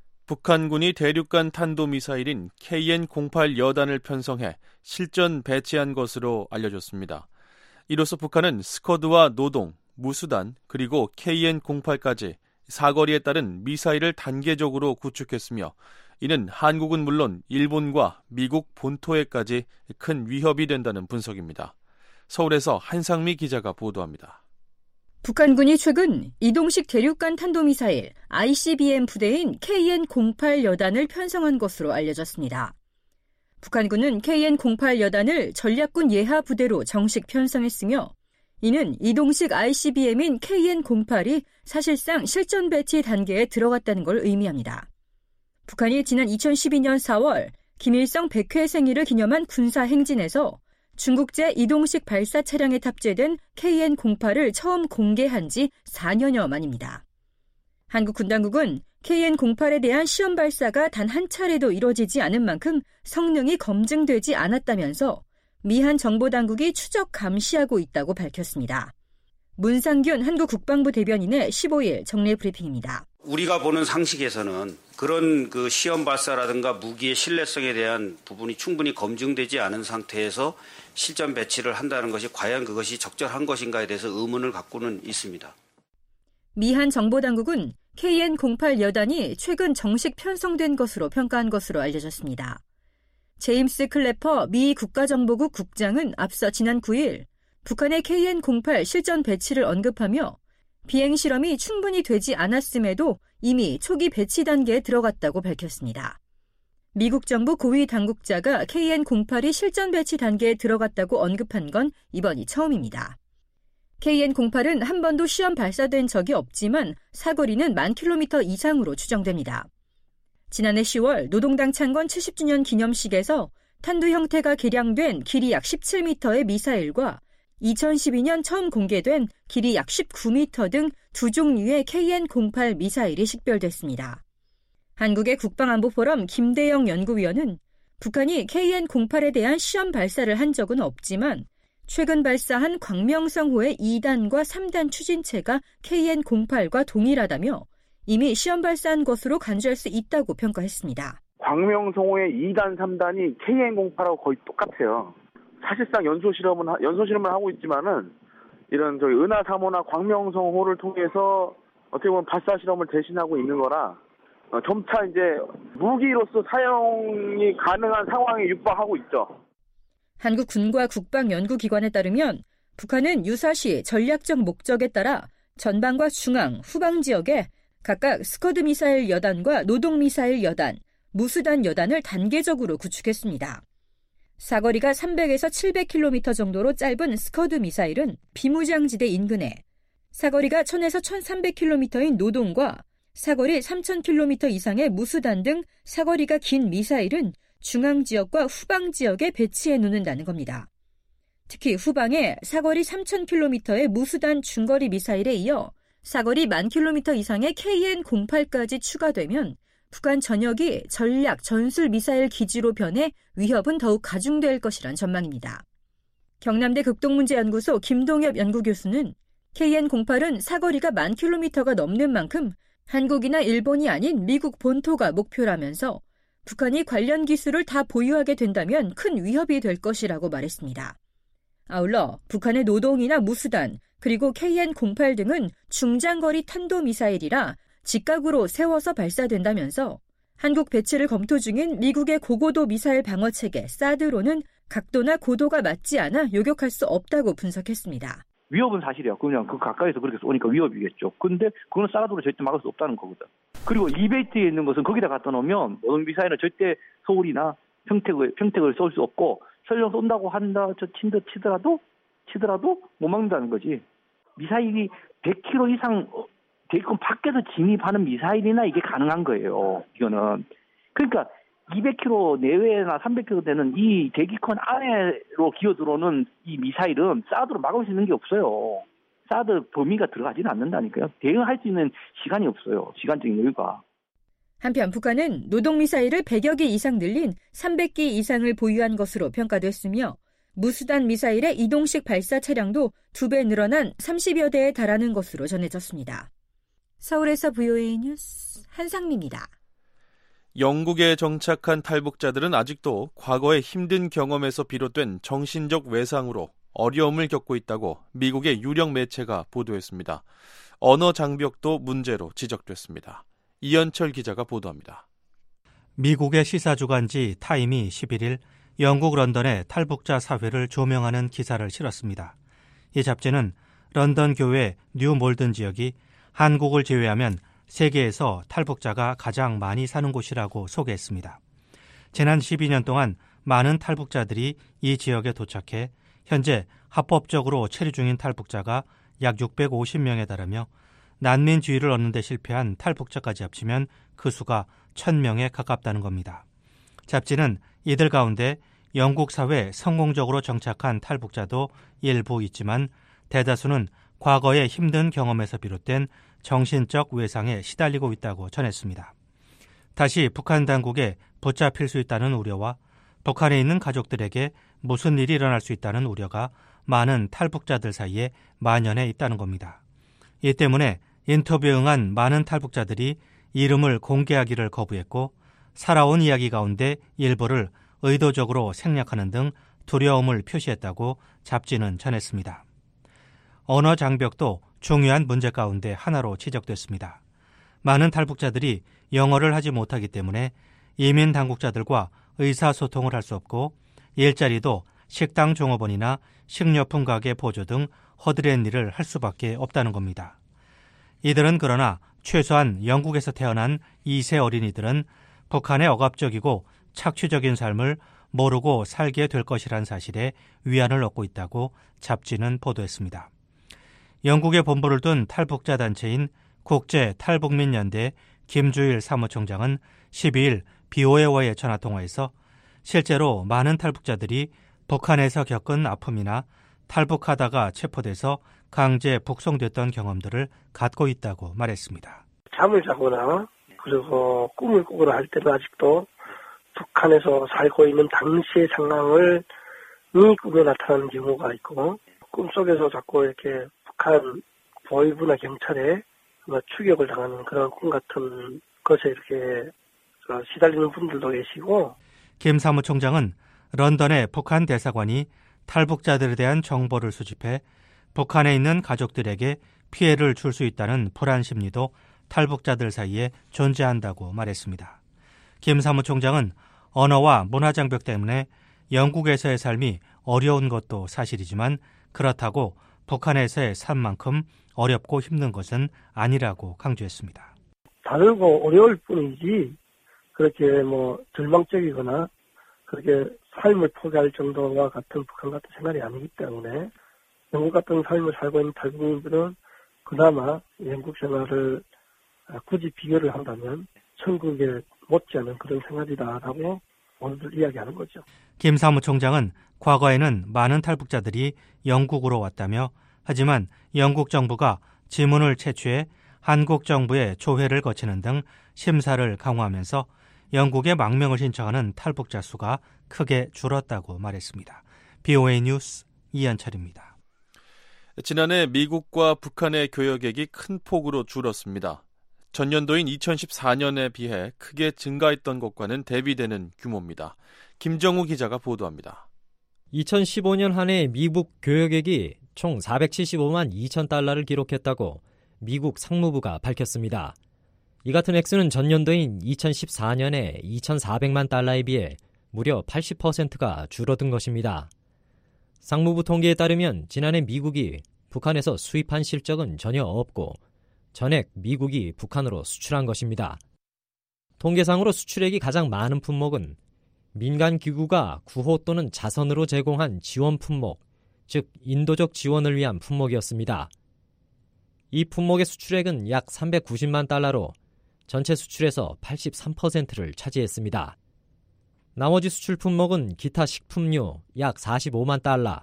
북한군이 대륙간 탄도미사일인 케이엔 공팔 여단을 편성해 실전 배치한 것으로 알려졌습니다. 이로써 북한은 스커드와 노동, 무수단 그리고 케이엔 공팔까지 사거리에 따른 미사일을 단계적으로 구축했으며 이는 한국은 물론 일본과 미국 본토에까지 큰 위협이 된다는 분석입니다. 서울에서 한상미 기자가 보도합니다. 북한군이 최근 이동식 대륙간 탄도미사일 아이씨비엠 부대인 케이엔 공팔 여단을 편성한 것으로 알려졌습니다. 북한군은 케이엔 공팔 여단을 전략군 예하 부대로 정식 편성했으며 이는 이동식 아이씨비엠인 케이엔 공팔이 사실상 실전 배치 단계에 들어갔다는 걸 의미합니다. 북한이 지난 이천십이 년 사월 김일성 백 회 생일을 기념한 군사 행진에서 중국제 이동식 발사 차량에 탑재된 케이엔 공팔을 처음 공개한 지 사 년여 만입니다. 한국 군당국은 케이엔 공팔에 대한 시험 발사가 단 한 차례도 이뤄지지 않은 만큼 성능이 검증되지 않았다면서 미한 정보당국이 추적 감시하고 있다고 밝혔습니다. 문상균 한국 국방부 대변인의 십오 일 정례 브리핑입니다. 우리가 보는 상식에서는 그런 그 시험 발사라든가 무기의 신뢰성에 대한 부분이 충분히 검증되지 않은 상태에서 실전 배치를 한다는 것이 과연 그것이 적절한 것인가에 대해서 의문을 갖고는 있습니다. 미한 정보당국은 케이엔 공팔 여단이 최근 정식 편성된 것으로 평가한 것으로 알려졌습니다. 제임스 클래퍼 미 국가정보국 국장은 앞서 지난 구 일 북한의 케이엔 공팔 실전 배치를 언급하며 비행 실험이 충분히 되지 않았음에도 이미 초기 배치 단계에 들어갔다고 밝혔습니다. 미국 정부 고위 당국자가 케이엔 공팔이 실전 배치 단계에 들어갔다고 언급한 건 이번이 처음입니다. 케이엔 공팔은 한 번도 시험 발사된 적이 없지만 사거리는 만 킬로미터 이상으로 추정됩니다. 지난해 시월 노동당 창건 칠십 주년 기념식에서 탄두 형태가 개량된 길이 약 십칠 미터의 미사일과 이천십이 년 처음 공개된 길이 약 십구 미터 등 두 종류의 케이엔 공팔 미사일이 식별됐습니다. 한국의 국방안보포럼 김대영 연구위원은 북한이 케이엔 공팔에 대한 시험 발사를 한 적은 없지만 최근 발사한 광명성호의 이 단과 삼 단 추진체가 케이엔 공팔과 동일하다며 이미 시험 발사한 것으로 간주할 수 있다고 평가했습니다. 광명성호의 이 단, 삼 단이 케이엔 공팔하고 거의 똑같아요. 사실상 연소 실험은 연소 실험을 하고 있지만은 이런 저희 은하 삼 호나 광명성호를 통해서 어떻게 보면 발사 실험을 대신하고 있는 거라 어, 점차 이제 무기로서 사용이 가능한 상황에 육박하고 있죠. 한국 군과 국방연구기관에 따르면 북한은 유사시 전략적 목적에 따라 전방과 중앙, 후방 지역에 각각 스커드 미사일 여단과 노동 미사일 여단, 무수단 여단을 단계적으로 구축했습니다. 사거리가 삼백에서 칠백 킬로미터 정도로 짧은 스커드 미사일은 비무장지대 인근에, 사거리가 천에서 천삼백 킬로미터인 노동과 사거리 삼천 킬로미터 이상의 무수단 등 사거리가 긴 미사일은 중앙 지역과 후방 지역에 배치해 놓는다는 겁니다. 특히 후방에 사거리 삼천 킬로미터의 무수단 중거리 미사일에 이어 사거리 만 킬로미터 이상의 케이엔 공팔까지 추가되면 북한 전역이 전략 전술 미사일 기지로 변해 위협은 더욱 가중될 것이란 전망입니다. 경남대 극동문제연구소 김동엽 연구교수는 케이엔 공팔은 사거리가 만 킬로미터가 넘는 만큼 한국이나 일본이 아닌 미국 본토가 목표라면서 북한이 관련 기술을 다 보유하게 된다면 큰 위협이 될 것이라고 말했습니다. 아울러 북한의 노동이나 무수단 그리고 케이엔 공팔 등은 중장거리 탄도미사일이라 직각으로 세워서 발사된다면서 한국 배치를 검토 중인 미국의 고고도 미사일 방어체계 사드로는 각도나 고도가 맞지 않아 요격할 수 없다고 분석했습니다. 위협은 사실이야. 그냥 그 가까이서 그렇게 쏘니까 위협이겠죠. 근데 그거는 사드로 절대 막을 수 없다는 거거든. 그리고 이베이트에 있는 것은 거기다 갖다 놓으면 노동 미사일은 절대 서울이나 평택을 평택을 쏠 수 없고 설령 쏜다고 한다 저 친다 치더라도 치더라도 못 막는다는 거지. 미사일이 백 킬로미터 이상 대기권 밖에서 진입하는 미사일이나 이게 가능한 거예요. 이거는. 그러니까 이백 킬로미터 내외나 삼백 킬로미터 되는 이 대기권 안으로 기어 들어오는 이 미사일은 사드로 막을 수 있는 게 없어요. 사드 범위가 들어가지는 않는다니까요. 대응할 수 있는 시간이 없어요. 시간적인 여유가. 한편 북한은 노동미사일을 백여 기 이상 늘린 삼백 기 이상을 보유한 것으로 평가됐으며 무수단 미사일의 이동식 발사 차량도 두 배 늘어난 삼십여 대에 달하는 것으로 전해졌습니다. 서울에서 브이오에이 뉴스 한상미입니다. 영국에 정착한 탈북자들은 아직도 과거의 힘든 경험에서 비롯된 정신적 외상으로 어려움을 겪고 있다고 미국의 유력 매체가 보도했습니다. 언어 장벽도 문제로 지적됐습니다. 이현철 기자가 보도합니다. 미국의 시사주간지 타임이 십일 일 영국 런던의 탈북자 사회를 조명하는 기사를 실었습니다. 이 잡지는 런던 교외 뉴 몰든 지역이 한국을 제외하면 세계에서 탈북자가 가장 많이 사는 곳이라고 소개했습니다. 지난 십이 년 동안 많은 탈북자들이 이 지역에 도착해 현재 합법적으로 체류 중인 탈북자가 약 육백오십 명에 달하며 난민 지위를 얻는 데 실패한 탈북자까지 합치면 그 수가 천 명에 가깝다는 겁니다. 잡지는 이들 가운데 영국 사회에 성공적으로 정착한 탈북자도 일부 있지만 대다수는 과거의 힘든 경험에서 비롯된 정신적 외상에 시달리고 있다고 전했습니다. 다시 북한 당국에 붙잡힐 수 있다는 우려와 북한에 있는 가족들에게 무슨 일이 일어날 수 있다는 우려가 많은 탈북자들 사이에 만연해 있다는 겁니다. 이 때문에 인터뷰에 응한 많은 탈북자들이 이름을 공개하기를 거부했고 살아온 이야기 가운데 일부를 의도적으로 생략하는 등 두려움을 표시했다고 잡지는 전했습니다. 언어 장벽도 중요한 문제 가운데 하나로 지적됐습니다. 많은 탈북자들이 영어를 하지 못하기 때문에 이민 당국자들과 의사소통을 할 수 없고 일자리도 식당 종업원이나 식료품 가게 보조 등 허드렛 일을 할 수밖에 없다는 겁니다. 이들은 그러나 최소한 영국에서 태어난 이 세 어린이들은 북한의 억압적이고 착취적인 삶을 모르고 살게 될 것이란 사실에 위안을 얻고 있다고 잡지는 보도했습니다. 영국에 본부를 둔 탈북자 단체인 국제탈북민연대 김주일 사무총장은 십이일 비오에이와의 전화통화에서 실제로 많은 탈북자들이 북한에서 겪은 아픔이나 탈북하다가 체포돼서 강제 북송됐던 경험들을 갖고 있다고 말했습니다. 잠을 자거나 그리고 꿈을 꾸거나 할 때도 아직도 북한에서 살고 있는 당시의 상황을 이 꾸며 나타나는 경우가 있고 꿈속에서 자꾸 이렇게 북한 보위부나 경찰에 추격을 당하는 그런 꿈 같은 것에 이렇게 시달리는 분들도 계시고. 김 사무총장은 런던의 북한 대사관이 탈북자들에 대한 정보를 수집해 북한에 있는 가족들에게 피해를 줄 수 있다는 불안 심리도 탈북자들 사이에 존재한다고 말했습니다. 김 사무총장은 언어와 문화 장벽 때문에 영국에서의 삶이 어려운 것도 사실이지만 그렇다고 북한에서의 삶만큼 어렵고 힘든 것은 아니라고 강조했습니다. 다르고 어려울 뿐이지 그렇게 뭐 절망적이거나 그렇게 삶을 포기할 정도와 같은 북한 같은 생활이 아니기 때문에 영국 같은 삶을 살고 있는 탈북민들은 그나마 영국 생활을 굳이 비교를 한다면 천국에 못지않은 그런 생활이다라고 오늘 이야기하는 거죠. 김 사무총장은 과거에는 많은 탈북자들이 영국으로 왔다며 하지만 영국 정부가 지문을 채취해 한국 정부의 조회를 거치는 등 심사를 강화하면서 영국에 망명을 신청하는 탈북자 수가 크게 줄었다고 말했습니다. 비오에이 뉴스 이현철입니다. 지난해 미국과 북한의 교역액이 큰 폭으로 줄었습니다. 전년도인 이천십사년에 비해 크게 증가했던 것과는 대비되는 규모입니다. 김정우 기자가 보도합니다. 이천십오년 한 해 미국 교역액이 총 사백칠십오만 이천 달러를 기록했다고 미국 상무부가 밝혔습니다. 이 같은 액수는 전년도인 이천십사년에 이천사백만 달러에 비해 무려 팔십 퍼센트가 줄어든 것입니다. 상무부 통계에 따르면 지난해 미국이 북한에서 수입한 실적은 전혀 없고 전액 미국이 북한으로 수출한 것입니다. 통계상으로 수출액이 가장 많은 품목은 민간 기구가 구호 또는 자선으로 제공한 지원 품목, 즉 인도적 지원을 위한 품목이었습니다. 이 품목의 수출액은 약 삼백구십만 달러로 전체 수출에서 팔십삼 퍼센트를 차지했습니다. 나머지 수출 품목은 기타 식품류 약 사십오만 달러,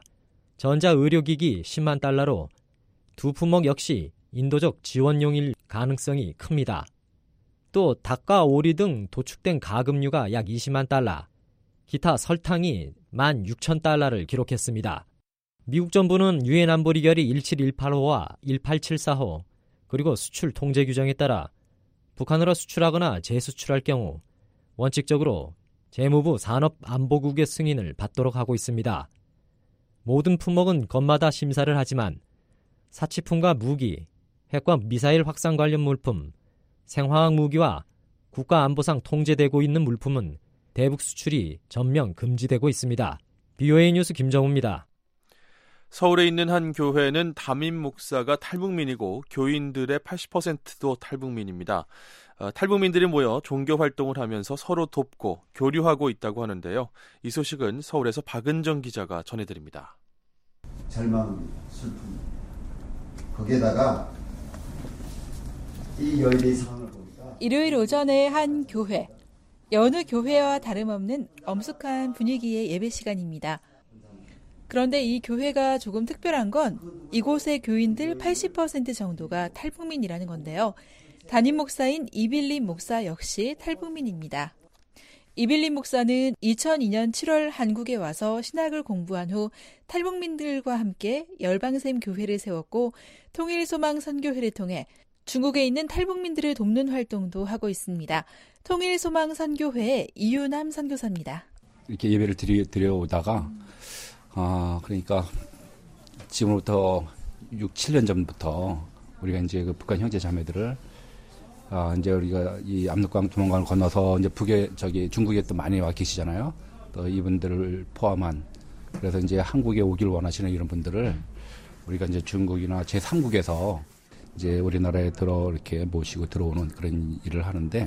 전자의료기기 십만 달러로 두 품목 역시 인도적 지원용일 가능성이 큽니다. 또 닭과 오리 등 도축된 가금류가 약 이십만 달러, 기타 설탕이 만 육천 달러를 기록했습니다. 미국 정부는 유엔 안보리결의 일칠일팔호와 일팔칠사호 그리고 수출 통제 규정에 따라 북한으로 수출하거나 재수출할 경우 원칙적으로 재무부 산업안보국의 승인을 받도록 하고 있습니다. 모든 품목은 건마다 심사를 하지만 사치품과 무기, 핵과 미사일 확산 관련 물품, 생화학 무기와 국가안보상 통제되고 있는 물품은 대북 수출이 전면 금지되고 있습니다. 비오에이 뉴스 김정우입니다. 서울에 있는 한 교회는 담임 목사가 탈북민이고 교인들의 팔십 퍼센트도 탈북민입니다. 어, 탈북민들이 모여 종교 활동을 하면서 서로 돕고 교류하고 있다고 하는데요. 이 소식은 서울에서 박은정 기자가 전해드립니다. 절망, 슬픔. 거기에다가 이 여인의 상황을 보니까 일요일 오전에 한 교회. 여느 교회와 다름없는 엄숙한 분위기의 예배 시간입니다. 그런데 이 교회가 조금 특별한 건 이곳의 교인들 팔십 퍼센트 정도가 탈북민이라는 건데요. 담임 목사인 이빌린 목사 역시 탈북민입니다. 이빌린 목사는 이천이 년 칠월 한국에 와서 신학을 공부한 후 탈북민들과 함께 열방샘 교회를 세웠고 통일소망 선교회를 통해 중국에 있는 탈북민들을 돕는 활동도 하고 있습니다. 통일소망 선교회의 이유남 선교사입니다. 이렇게 예배를 드리, 드려오다가 아 그러니까 지금부터 육, 칠 년 전부터 우리가 이제 그 북한 형제 자매들을 아 이제 우리가 이 압록강 두만강을 건너서 이제 북에 저기 중국에 또 많이 와 계시잖아요. 또 이분들을 포함한 그래서 이제 한국에 오길 원하시는 이런 분들을 우리가 이제 중국이나 제삼국에서 이제 우리나라에 들어 이렇게 모시고 들어오는 그런 일을 하는데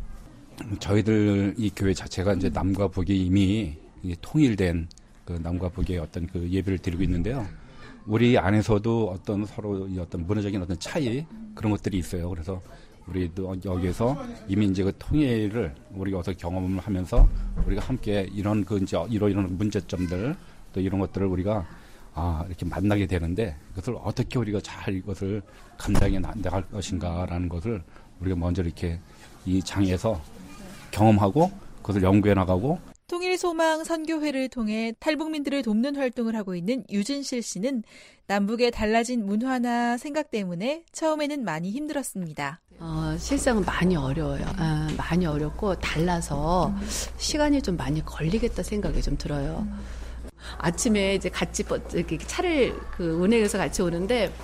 저희들 이 교회 자체가 이제 남과 북이 이미 통일된 그 남과 북의 어떤 그 예배를 드리고 있는데요. 우리 안에서도 어떤 서로 어떤 문화적인 어떤 차이 그런 것들이 있어요. 그래서 우리도 여기에서 이미 이제 그 통일을 우리가 어서 경험을 하면서 우리가 함께 이런 그 이제 이런 이런 문제점들 또 이런 것들을 우리가 아, 이렇게 만나게 되는데 그것을 어떻게 우리가 잘 이것을 감당해 나갈 것인가라는 것을 우리가 먼저 이렇게 이 장에서 경험하고 그것을 연구해 나가고 통일소망 선교회를 통해 탈북민들을 돕는 활동을 하고 있는 유진실 씨는 남북의 달라진 문화나 생각 때문에 처음에는 많이 힘들었습니다. 어, 실상은 많이 어려워요. 아, 많이 어렵고 달라서 음. 시간이 좀 많이 걸리겠다 생각이 좀 들어요. 음. 아침에 이제 같이 이렇게 차를 그 은행에서 같이 오는데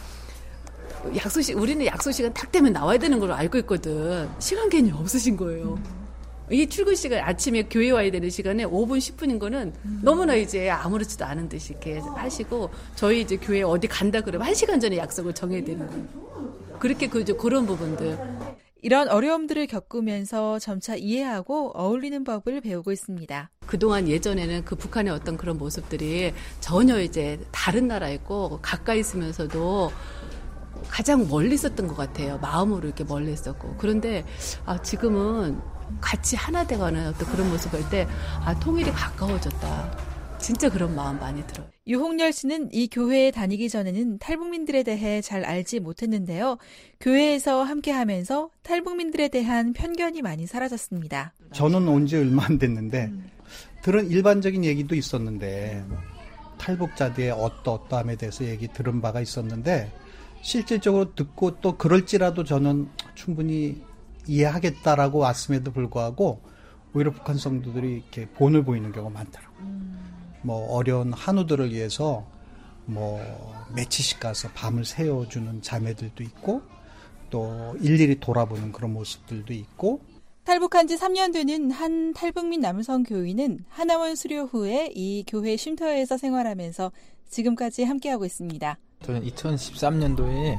약속 시 우리는 약속 시간 딱 되면 나와야 되는 걸 알고 있거든. 시간 개념이 없으신 거예요. 음. 이 출근 시간 아침에 교회 와야 되는 시간에 오 분 십 분인 거는 음. 너무나 이제 아무렇지도 않은 듯이 이렇게 하시고 저희 이제 교회 어디 간다 그러면 한 시간 전에 약속을 정해야 되는 거예요. 그렇게 그 그런 부분들. 이런 어려움들을 겪으면서 점차 이해하고 어울리는 법을 배우고 있습니다. 그동안 예전에는 그 북한의 어떤 그런 모습들이 전혀 이제 다른 나라였고 가까이 있으면서도 가장 멀리 있었던 것 같아요. 마음으로 이렇게 멀리 있었고. 그런데 아, 지금은 같이 하나 돼가는 어떤 그런 모습을 할 때 아, 통일이 가까워졌다. 진짜 그런 마음 많이 들어요. 유홍열 씨는 이 교회에 다니기 전에는 탈북민들에 대해 잘 알지 못했는데요. 교회에서 함께하면서 탈북민들에 대한 편견이 많이 사라졌습니다. 저는 온 지 얼마 안 됐는데 음. 들은 일반적인 얘기도 있었는데 탈북자들의 어떠어떠함에 대해서 얘기 들은 바가 있었는데 실질적으로 듣고 또 그럴지라도 저는 충분히 이해하겠다라고 왔음에도 불구하고 오히려 북한 성도들이 이렇게 본을 보이는 경우가 많더라고요. 음. 뭐 어려운 한우들을 위해서 뭐 며칠씩 가서 밤을 새워주는 자매들도 있고 또 일일이 돌아보는 그런 모습들도 있고. 탈북한 지 삼 년 되는 한 탈북민 남성 교인은 하나원 수료 후에 이 교회 쉼터에서 생활하면서 지금까지 함께하고 있습니다. 저는 이천십삼 년도에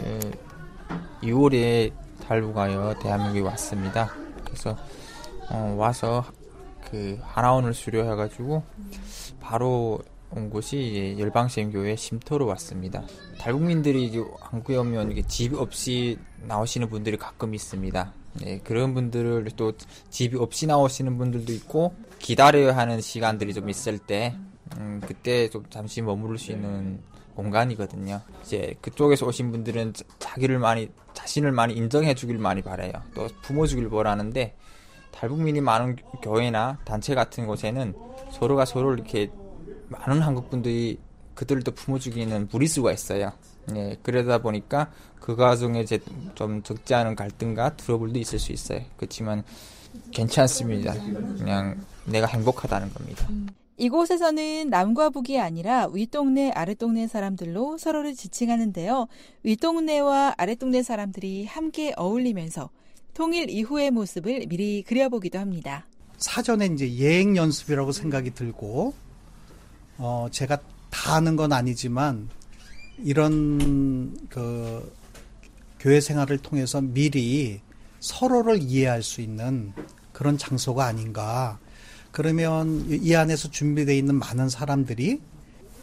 유월에 탈북하여 대한민국에 왔습니다. 그래서 어, 와서 그 하나원을 수료해가지고 바로 온 곳이 열방샘 교회 쉼터로 왔습니다. 탈북민들이 한국에 오면 이게 집 없이 나오시는 분들이 가끔 있습니다. 네, 그런 분들을 또 집이 없이 나오시는 분들도 있고 기다려야 하는 시간들이 좀 있을 때 음, 그때 좀 잠시 머무를 수 있는 공간이거든요. 이제 그쪽에서 오신 분들은 자기를 많이 자신을 많이 인정해 주길 많이 바라요. 또 품어 주길 바라는데 탈북민이 많은 교회나 단체 같은 곳에는 서로가 서로를 이렇게 많은 한국 분들이 그들도 품어주기는 무리수가 있어요. 예, 그러다 보니까 그 과정에 이제 좀 적지 않은 갈등과 트러블도 있을 수 있어요. 그렇지만 괜찮습니다. 그냥 내가 행복하다는 겁니다. 이곳에서는 남과 북이 아니라 윗동네 아랫동네 사람들로 서로를 지칭하는데요. 윗동네와 아랫동네 사람들이 함께 어울리면서 통일 이후의 모습을 미리 그려보기도 합니다. 사전에 이제 예행 연습이라고 생각이 들고 어 제가 다 아는 건 아니지만 이런 그 교회 생활을 통해서 미리 서로를 이해할 수 있는 그런 장소가 아닌가. 그러면 이 안에서 준비되어 있는 많은 사람들이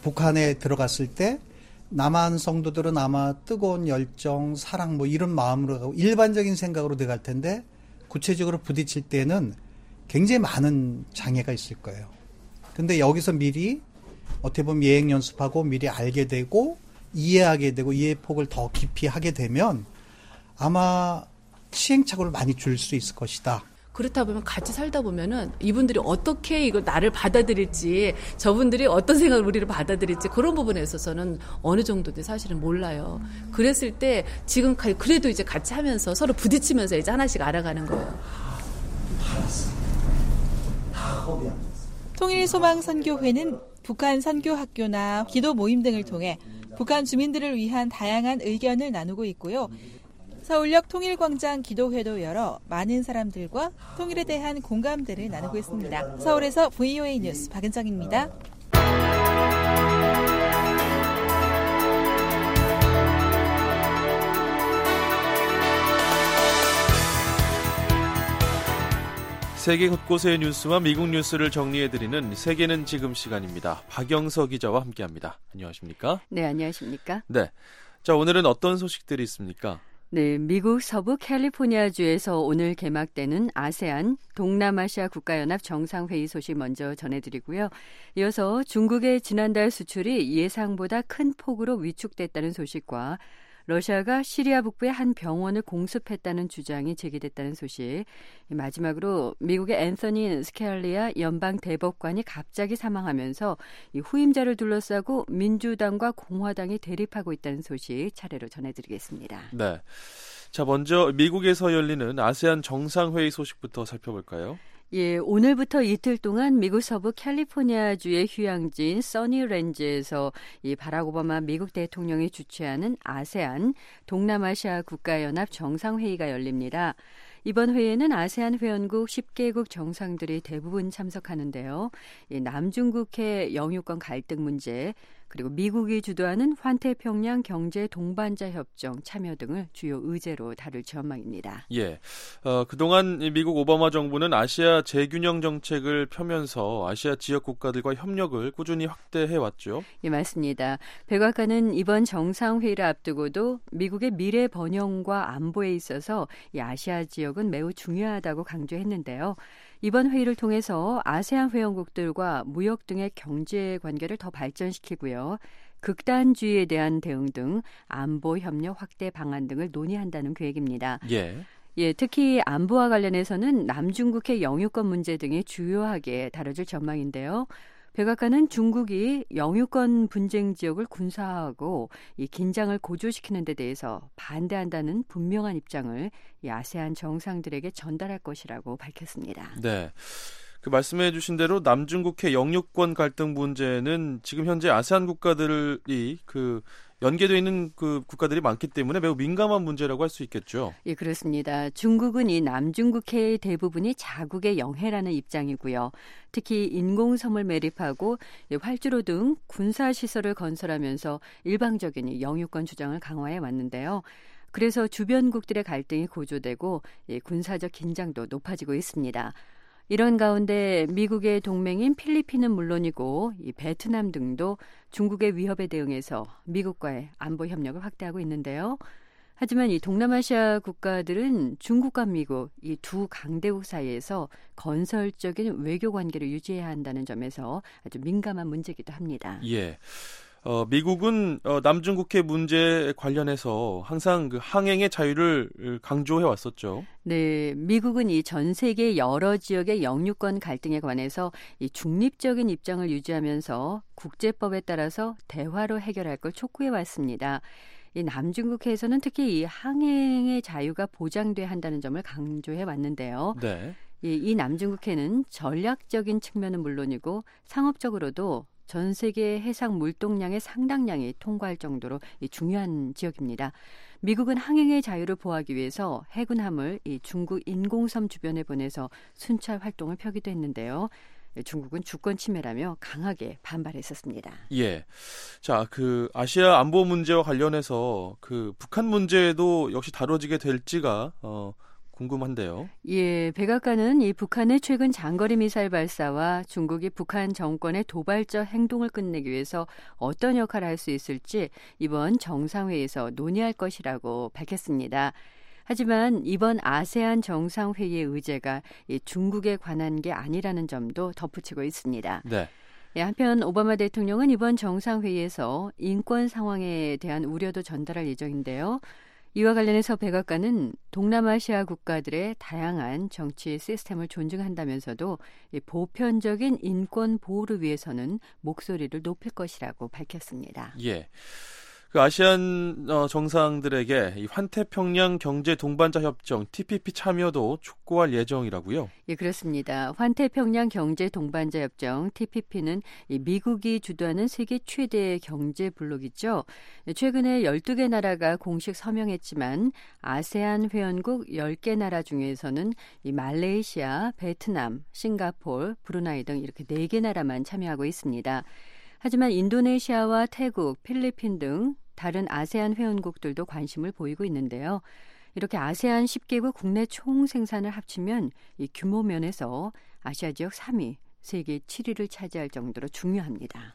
북한에 들어갔을 때 남한 성도들은 아마 뜨거운 열정, 사랑 뭐 이런 마음으로 가고 일반적인 생각으로 들어갈 텐데 구체적으로 부딪힐 때는 굉장히 많은 장애가 있을 거예요. 근데 여기서 미리 어떻게 보면 예행 연습하고 미리 알게 되고 이해하게 되고 이해 폭을 더 깊이 하게 되면 아마 시행착오를 많이 줄 수 있을 것이다. 그렇다 보면 같이 살다 보면은 이분들이 어떻게 이거 나를 받아들일지, 저분들이 어떤 생각을 우리를 받아들일지 그런 부분에 있어서는 어느 정도인지 사실은 몰라요. 그랬을 때 지금 그래도 이제 같이 하면서 서로 부딪히면서 이제 하나씩 알아가는 거예요. 통일소망선교회는 북한 선교학교나 기도 모임 등을 통해 북한 주민들을 위한 다양한 의견을 나누고 있고요. 서울역 통일광장 기도회도 열어 많은 사람들과 통일에 대한 공감대를 나누고 있습니다. 서울에서 브이오에이 뉴스 박은정입니다. 세계 곳곳의 뉴스와 미국 뉴스를 정리해드리는 세계는 지금 시간입니다. 박영서 기자와 함께합니다. 안녕하십니까? 네, 안녕하십니까? 네, 자 오늘은 어떤 소식들이 있습니까? 네, 미국 서부 캘리포니아주에서 오늘 개막되는 아세안 동남아시아 국가연합 정상회의 소식 먼저 전해드리고요. 이어서 중국의 지난달 수출이 예상보다 큰 폭으로 위축됐다는 소식과 러시아가 시리아 북부의 한 병원을 공습했다는 주장이 제기됐다는 소식, 마지막으로 미국의 앤서니 스칼리아 연방 대법관이 갑자기 사망하면서 이 후임자를 둘러싸고 민주당과 공화당이 대립하고 있다는 소식 차례로 전해드리겠습니다. 네, 자 먼저 미국에서 열리는 아세안 정상회의 소식부터 살펴볼까요? 예, 오늘부터 이틀 동안 미국 서부 캘리포니아주의 휴양지인 써니랜즈에서 이 바락 오바마 미국 대통령이 주최하는 아세안 동남아시아 국가연합 정상회의가 열립니다. 이번 회의에는 아세안 회원국 십 개국 정상들이 대부분 참석하는데요. 이 남중국해 영유권 갈등 문제, 그리고 미국이 주도하는 환태평양 경제 동반자 협정 참여 등을 주요 의제로 다룰 전망입니다. 예, 어, 그동안 미국 오바마 정부는 아시아 재균형 정책을 펴면서 아시아 지역 국가들과 협력을 꾸준히 확대해왔죠. 예, 맞습니다. 백악관은 이번 정상회의를 앞두고도 미국의 미래 번영과 안보에 있어서 이 아시아 지역은 매우 중요하다고 강조했는데요. 이번 회의를 통해서 아세안 회원국들과 무역 등의 경제 관계를 더 발전시키고요. 극단주의에 대한 대응 등 안보 협력 확대 방안 등을 논의한다는 계획입니다. 예. 예, 특히 안보와 관련해서는 남중국해 영유권 문제 등이 주요하게 다뤄질 전망인데요. 백악관은 중국이 영유권 분쟁 지역을 군사화하고 이 긴장을 고조시키는 데 대해서 반대한다는 분명한 입장을 이 아세안 정상들에게 전달할 것이라고 밝혔습니다. 네, 그 말씀해 주신 대로 남중국해 영유권 갈등 문제는 지금 현재 아세안 국가들이 그 연계되어 있는 그 국가들이 많기 때문에 매우 민감한 문제라고 할 수 있겠죠. 예, 그렇습니다. 중국은 이 남중국해의 대부분이 자국의 영해라는 입장이고요. 특히 인공섬을 매립하고 활주로 등 군사시설을 건설하면서 일방적인 영유권 주장을 강화해 왔는데요. 그래서 주변국들의 갈등이 고조되고 군사적 긴장도 높아지고 있습니다. 이런 가운데 미국의 동맹인 필리핀은 물론이고 이 베트남 등도 중국의 위협에 대응해서 미국과의 안보 협력을 확대하고 있는데요. 하지만 이 동남아시아 국가들은 중국과 미국 이 두 강대국 사이에서 건설적인 외교 관계를 유지해야 한다는 점에서 아주 민감한 문제이기도 합니다. 예. 어, 미국은 어, 남중국해 문제 관련해서 항상 그 항행의 자유를 강조해 왔었죠. 네, 미국은 이 전 세계 여러 지역의 영유권 갈등에 관해서 이 중립적인 입장을 유지하면서 국제법에 따라서 대화로 해결할 걸 촉구해 왔습니다. 이 남중국해에서는 특히 이 항행의 자유가 보장돼야 한다는 점을 강조해 왔는데요. 네. 이, 이 남중국해는 전략적인 측면은 물론이고 상업적으로도 전 세계 해상 물동량의 상당량이 통과할 정도로 중요한 지역입니다. 미국은 항행의 자유를 보호하기 위해서 해군함을 이 중국 인공섬 주변에 보내서 순찰 활동을 펴기도 했는데요. 중국은 주권 침해라며 강하게 반발했었습니다. 예. 자, 그 아시아 안보 문제와 관련해서 그 북한 문제도 역시 다뤄지게 될지가 어, 궁금한데요. 예, 백악관은 이 북한의 최근 장거리 미사일 발사와 중국이 북한 정권의 도발적 행동을 끝내기 위해서 어떤 역할을 할 수 있을지 이번 정상회의에서 논의할 것이라고 밝혔습니다. 하지만 이번 아세안 정상회의의 의제가 이 중국에 관한 게 아니라는 점도 덧붙이고 있습니다. 네. 예, 한편 오바마 대통령은 이번 정상회의에서 인권 상황에 대한 우려도 전달할 예정인데요. 이와 관련해서 백악관은 동남아시아 국가들의 다양한 정치 시스템을 존중한다면서도 보편적인 인권 보호를 위해서는 목소리를 높일 것이라고 밝혔습니다. 예. 그 아시안 정상들에게 이 환태평양 경제 동반자 협정 티피피 참여도 촉구할 예정이라고요? 예, 그렇습니다. 환태평양 경제 동반자 협정 티피피는 미국이 주도하는 세계 최대 경제 블록이죠. 최근에 열두 개 나라가 공식 서명했지만 아세안 회원국 열 개 나라 중에서는 이 말레이시아, 베트남, 싱가포르, 브루나이 등 이렇게 네 개 나라만 참여하고 있습니다. 하지만 인도네시아와 태국, 필리핀 등 다른 아세안 회원국들도 관심을 보이고 있는데요. 이렇게 아세안 십 개국 국내 총 생산을 합치면 이 규모 면에서 아시아 지역 삼 위, 세계 칠 위를 차지할 정도로 중요합니다.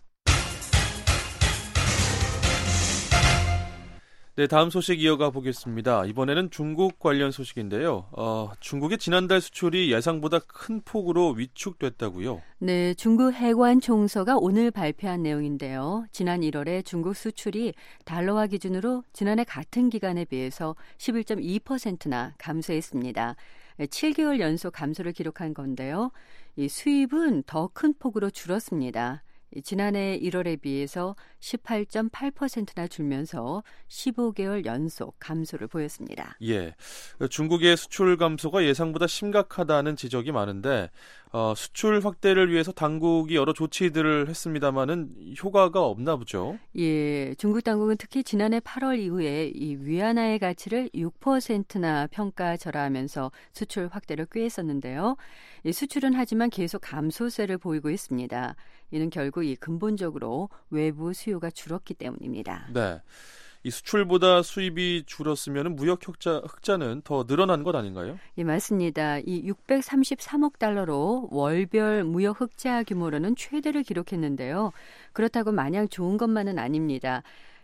네, 다음 소식 이어가 보겠습니다. 이번에는 중국 관련 소식인데요. 어, 중국의 지난달 수출이 예상보다 큰 폭으로 위축됐다고요? 네, 중국 해관 총서가 오늘 발표한 내용인데요. 지난 일월에 중국 수출이 달러화 기준으로 지난해 같은 기간에 비해서 십일 점 이 퍼센트나 감소했습니다. 칠 개월 연속 감소를 기록한 건데요. 이 수입은 더 큰 폭으로 줄었습니다. 지난해 일월에 비해서 십팔 점 팔 퍼센트나 줄면서 십오 개월 연속 감소를 보였습니다. 예, 중국의 수출 감소가 예상보다 심각하다는 지적이 많은데 어, 수출 확대를 위해서 당국이 여러 조치들을 했습니다마는 효과가 없나 보죠. 예, 중국 당국은 특히 지난해 팔월 이후에 이 위안화의 가치를 육 퍼센트나 평가절하하면서 수출 확대를 꾀했었는데요. 이 수출은 하지만 계속 감소세를 보이고 있습니다. 이는 결국 이 근본적으로 외부 수요가 줄었기 때문입니다. 네. 이 수출보다 수입이 줄었으면 무역 흑자, 흑자는 더 늘어난 것 아닌가요? 예, 맞습니다. 이 육백삼십삼억 달러로 월별 무역 흑자 규모로는 최대를 기록했는데요. 그렇다고 마냥 좋은 것만은 아닙니다.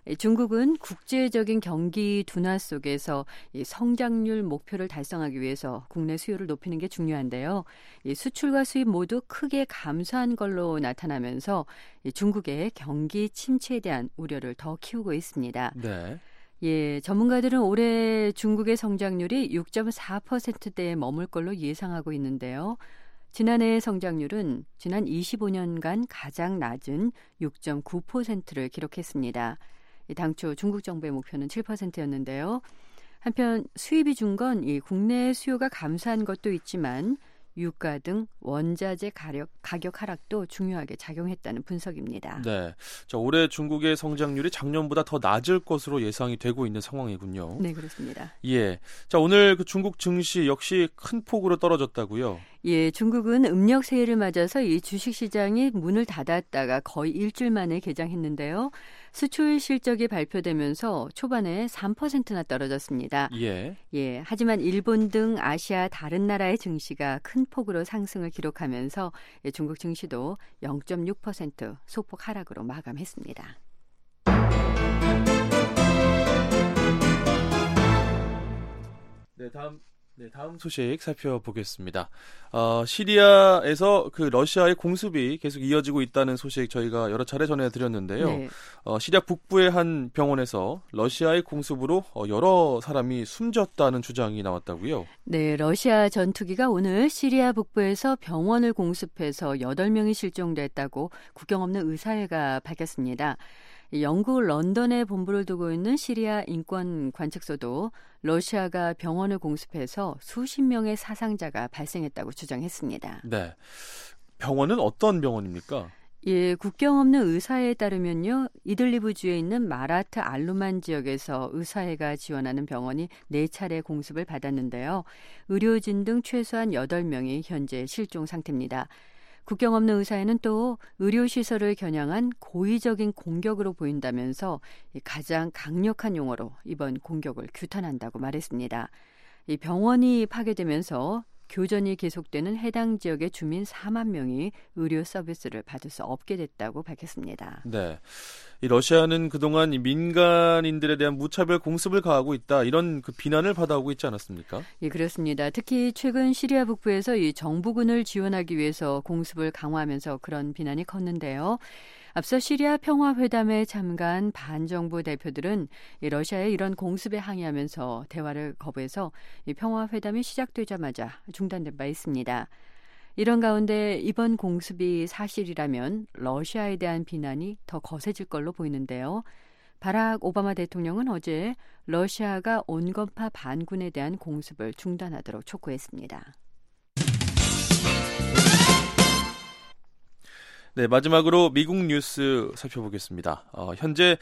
중국은 국제적인 경기 둔화 속에서 이 성장률 목표를 달성하기 위해서 국내 수요를 높이는 게 중요한데요. 이 수출과 수입 모두 크게 감소한 걸로 나타나면서 이 중국의 경기 침체에 대한 우려를 더 키우고 있습니다. 네. 예, 전문가들은 올해 중국의 성장률이 육 점 사 퍼센트대에 머물 걸로 예상하고 있는데요. 지난해의 성장률은 지난 이십오 년간 가장 낮은 육 점 구 퍼센트를 기록했습니다. 당초 중국 정부의 목표는 칠 퍼센트였는데요. 한편 수입이 준 건 이 국내 수요가 감소한 것도 있지만 유가 등 원자재 가격, 가격 하락도 중요하게 작용했다는 분석입니다. 네, 자, 올해 중국의 성장률이 작년보다 더 낮을 것으로 예상이 되고 있는 상황이군요. 네, 그렇습니다. 예, 자, 오늘 그 중국 증시 역시 큰 폭으로 떨어졌다고요? 예, 중국은 음력 새해를 맞아서 이 주식시장이 문을 닫았다가 거의 일주일 만에 개장했는데요. 수출 실적이 발표되면서 초반에 삼 퍼센트나 떨어졌습니다. 예. 예, 하지만 일본 등 아시아 다른 나라의 증시가 큰 폭으로 상승을 기록하면서 중국 증시도 영 점 육 퍼센트 소폭 하락으로 마감했습니다. 네, 다음 네, 다음 소식 살펴보겠습니다. 어, 시리아에서 그 러시아의 공습이 계속 이어지고 있다는 소식 저희가 여러 차례 전해드렸는데요. 네. 어, 시리아 북부의 한 병원에서 러시아의 공습으로 어, 여러 사람이 숨졌다는 주장이 나왔다고요? 네, 러시아 전투기가 오늘 시리아 북부에서 병원을 공습해서 여덟 명이 실종됐다고 국경 없는 의사회가 밝혔습니다. 영국 런던에 본부를 두고 있는 시리아 인권 관측소도 러시아가 병원을 공습해서 수십 명의 사상자가 발생했다고 주장했습니다. 네, 병원은 어떤 병원입니까? 예, 국경 없는 의사회에 따르면요, 이들리브주에 있는 마라트 알루만 지역에서 의사회가 지원하는 병원이 네 차례 공습을 받았는데요. 의료진 등 최소한 여덟 명이 현재 실종 상태입니다. 국경 없는 의사회는 또 의료시설을 겨냥한 고의적인 공격으로 보인다면서 가장 강력한 용어로 이번 공격을 규탄한다고 말했습니다. 이 병원이 파괴되면서 교전이 계속되는 해당 지역의 주민 사만 명이 의료 서비스를 받을 수 없게 됐다고 밝혔습니다. 네, 이 러시아는 그동안 이 민간인들에 대한 무차별 공습을 가하고 있다 이런 그 비난을 받아오고 있지 않았습니까? 예, 그렇습니다. 특히 최근 시리아 북부에서 이 정부군을 지원하기 위해서 공습을 강화하면서 그런 비난이 컸는데요. 앞서 시리아 평화회담에 참가한 반정부 대표들은 이 러시아의 이런 공습에 항의하면서 대화를 거부해서 이 평화회담이 시작되자마자 중단된 바 있습니다. 이런 가운데 이번 공습이 사실이라면 러시아에 대한 비난이 더 거세질 걸로 보이는데요. 바락 오바마 대통령은 어제 러시아가 온건파 반군에 대한 공습을 중단하도록 촉구했습니다. 네, 마지막으로 미국 뉴스 살펴보겠습니다. 어, 현재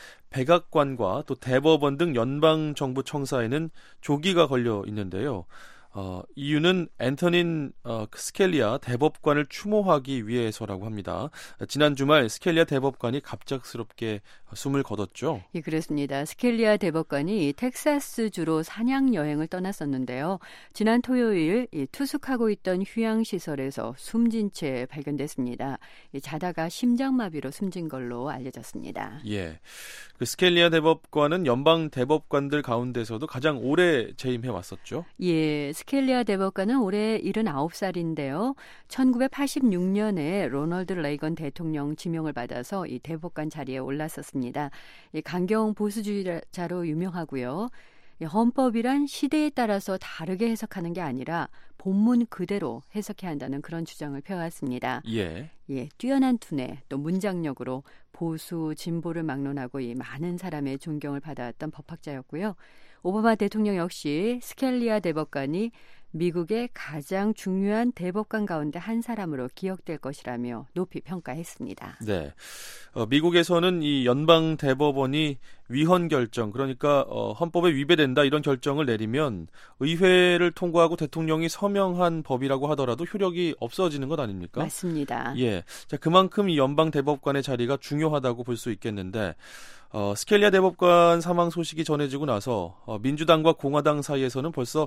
백악관과 또 대법원 등 연방정부 청사에는 조기가 걸려 있는데요. 어, 이유는 앤토닌 어, 스켈리아 대법관을 추모하기 위해서라고 합니다. 지난 주말 스켈리아 대법관이 갑작스럽게 숨을 거뒀죠. 예, 그렇습니다. 스켈리아 대법관이 텍사스주로 사냥 여행을 떠났었는데요. 지난 토요일 이 투숙하고 있던 휴양시설에서 숨진 채 발견됐습니다. 이 자다가 심장마비로 숨진 걸로 알려졌습니다. 예, 그 스켈리아 대법관은 연방 대법관들 가운데서도 가장 오래 재임해 왔었죠. 예, 스켈리아 대법관은 올해 일흔아홉 살인데요. 천구백팔십육 년에 로널드 레이건 대통령 지명을 받아서 이 대법관 자리에 올랐었습니다. 이 강경 보수주의자로 유명하고요. 이 헌법이란 시대에 따라서 다르게 해석하는 게 아니라 본문 그대로 해석해야 한다는 그런 주장을 펴왔습니다. 예. 예, 뛰어난 두뇌 또 문장력으로 보수 진보를 막론하고 이 많은 사람의 존경을 받아왔던 법학자였고요. 오바마 대통령 역시 스켈리아 대법관이 미국의 가장 중요한 대법관 가운데 한 사람으로 기억될 것이라며 높이 평가했습니다. 네, 어, 미국에서는 이 연방 대법원이 위헌 결정, 그러니까 어, 헌법에 위배된다 이런 결정을 내리면 의회를 통과하고 대통령이 서명한 법이라고 하더라도 효력이 없어지는 것 아닙니까? 맞습니다. 예, 자 그만큼 이 연방 대법관의 자리가 중요하다고 볼 수 있겠는데. 어, 스켈리아 대법관 사망 소식이 전해지고 나서 어, 민주당과 공화당 사이에서는 벌써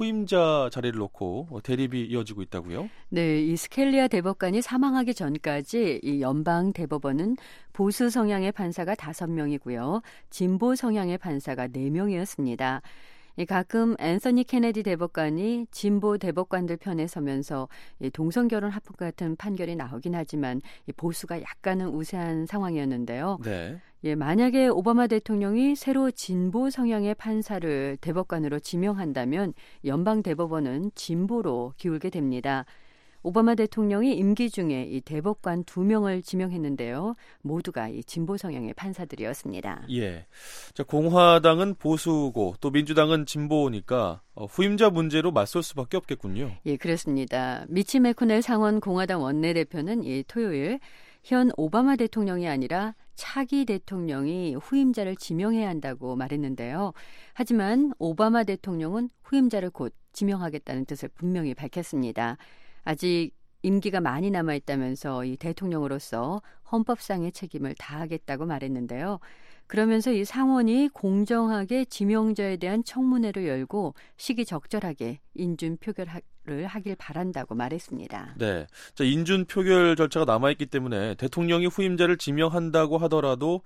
후임자 자리를 놓고 어, 대립이 이어지고 있다고요? 네, 이 스켈리아 대법관이 사망하기 전까지 이 연방 대법원은 보수 성향의 판사가 다섯 명이고요. 진보 성향의 판사가 네 명이었습니다. 가끔 앤서니 케네디 대법관이 진보 대법관들 편에 서면서 동성결혼 합법 같은 판결이 나오긴 하지만 보수가 약간은 우세한 상황이었는데요. 네. 예, 만약에 오바마 대통령이 새로 진보 성향의 판사를 대법관으로 지명한다면 연방 대법원은 진보로 기울게 됩니다. 오바마 대통령이 임기 중에 이 대법관 두 명을 지명했는데요. 모두가 이 진보 성향의 판사들이었습니다. 예. 자, 공화당은 보수고 또 민주당은 진보니까 어, 후임자 문제로 맞설 수밖에 없겠군요. 예, 그렇습니다. 미치 매코넬 상원 공화당 원내대표는 이 토요일 현 오바마 대통령이 아니라 차기 대통령이 후임자를 지명해야 한다고 말했는데요. 하지만 오바마 대통령은 후임자를 곧 지명하겠다는 뜻을 분명히 밝혔습니다. 아직 임기가 많이 남아있다면서 이 대통령으로서 헌법상의 책임을 다하겠다고 말했는데요. 그러면서 이 상원이 공정하게 지명자에 대한 청문회를 열고 시기적절하게 인준 표결을 하길 바란다고 말했습니다. 네, 자, 인준 표결 절차가 남아있기 때문에 대통령이 후임자를 지명한다고 하더라도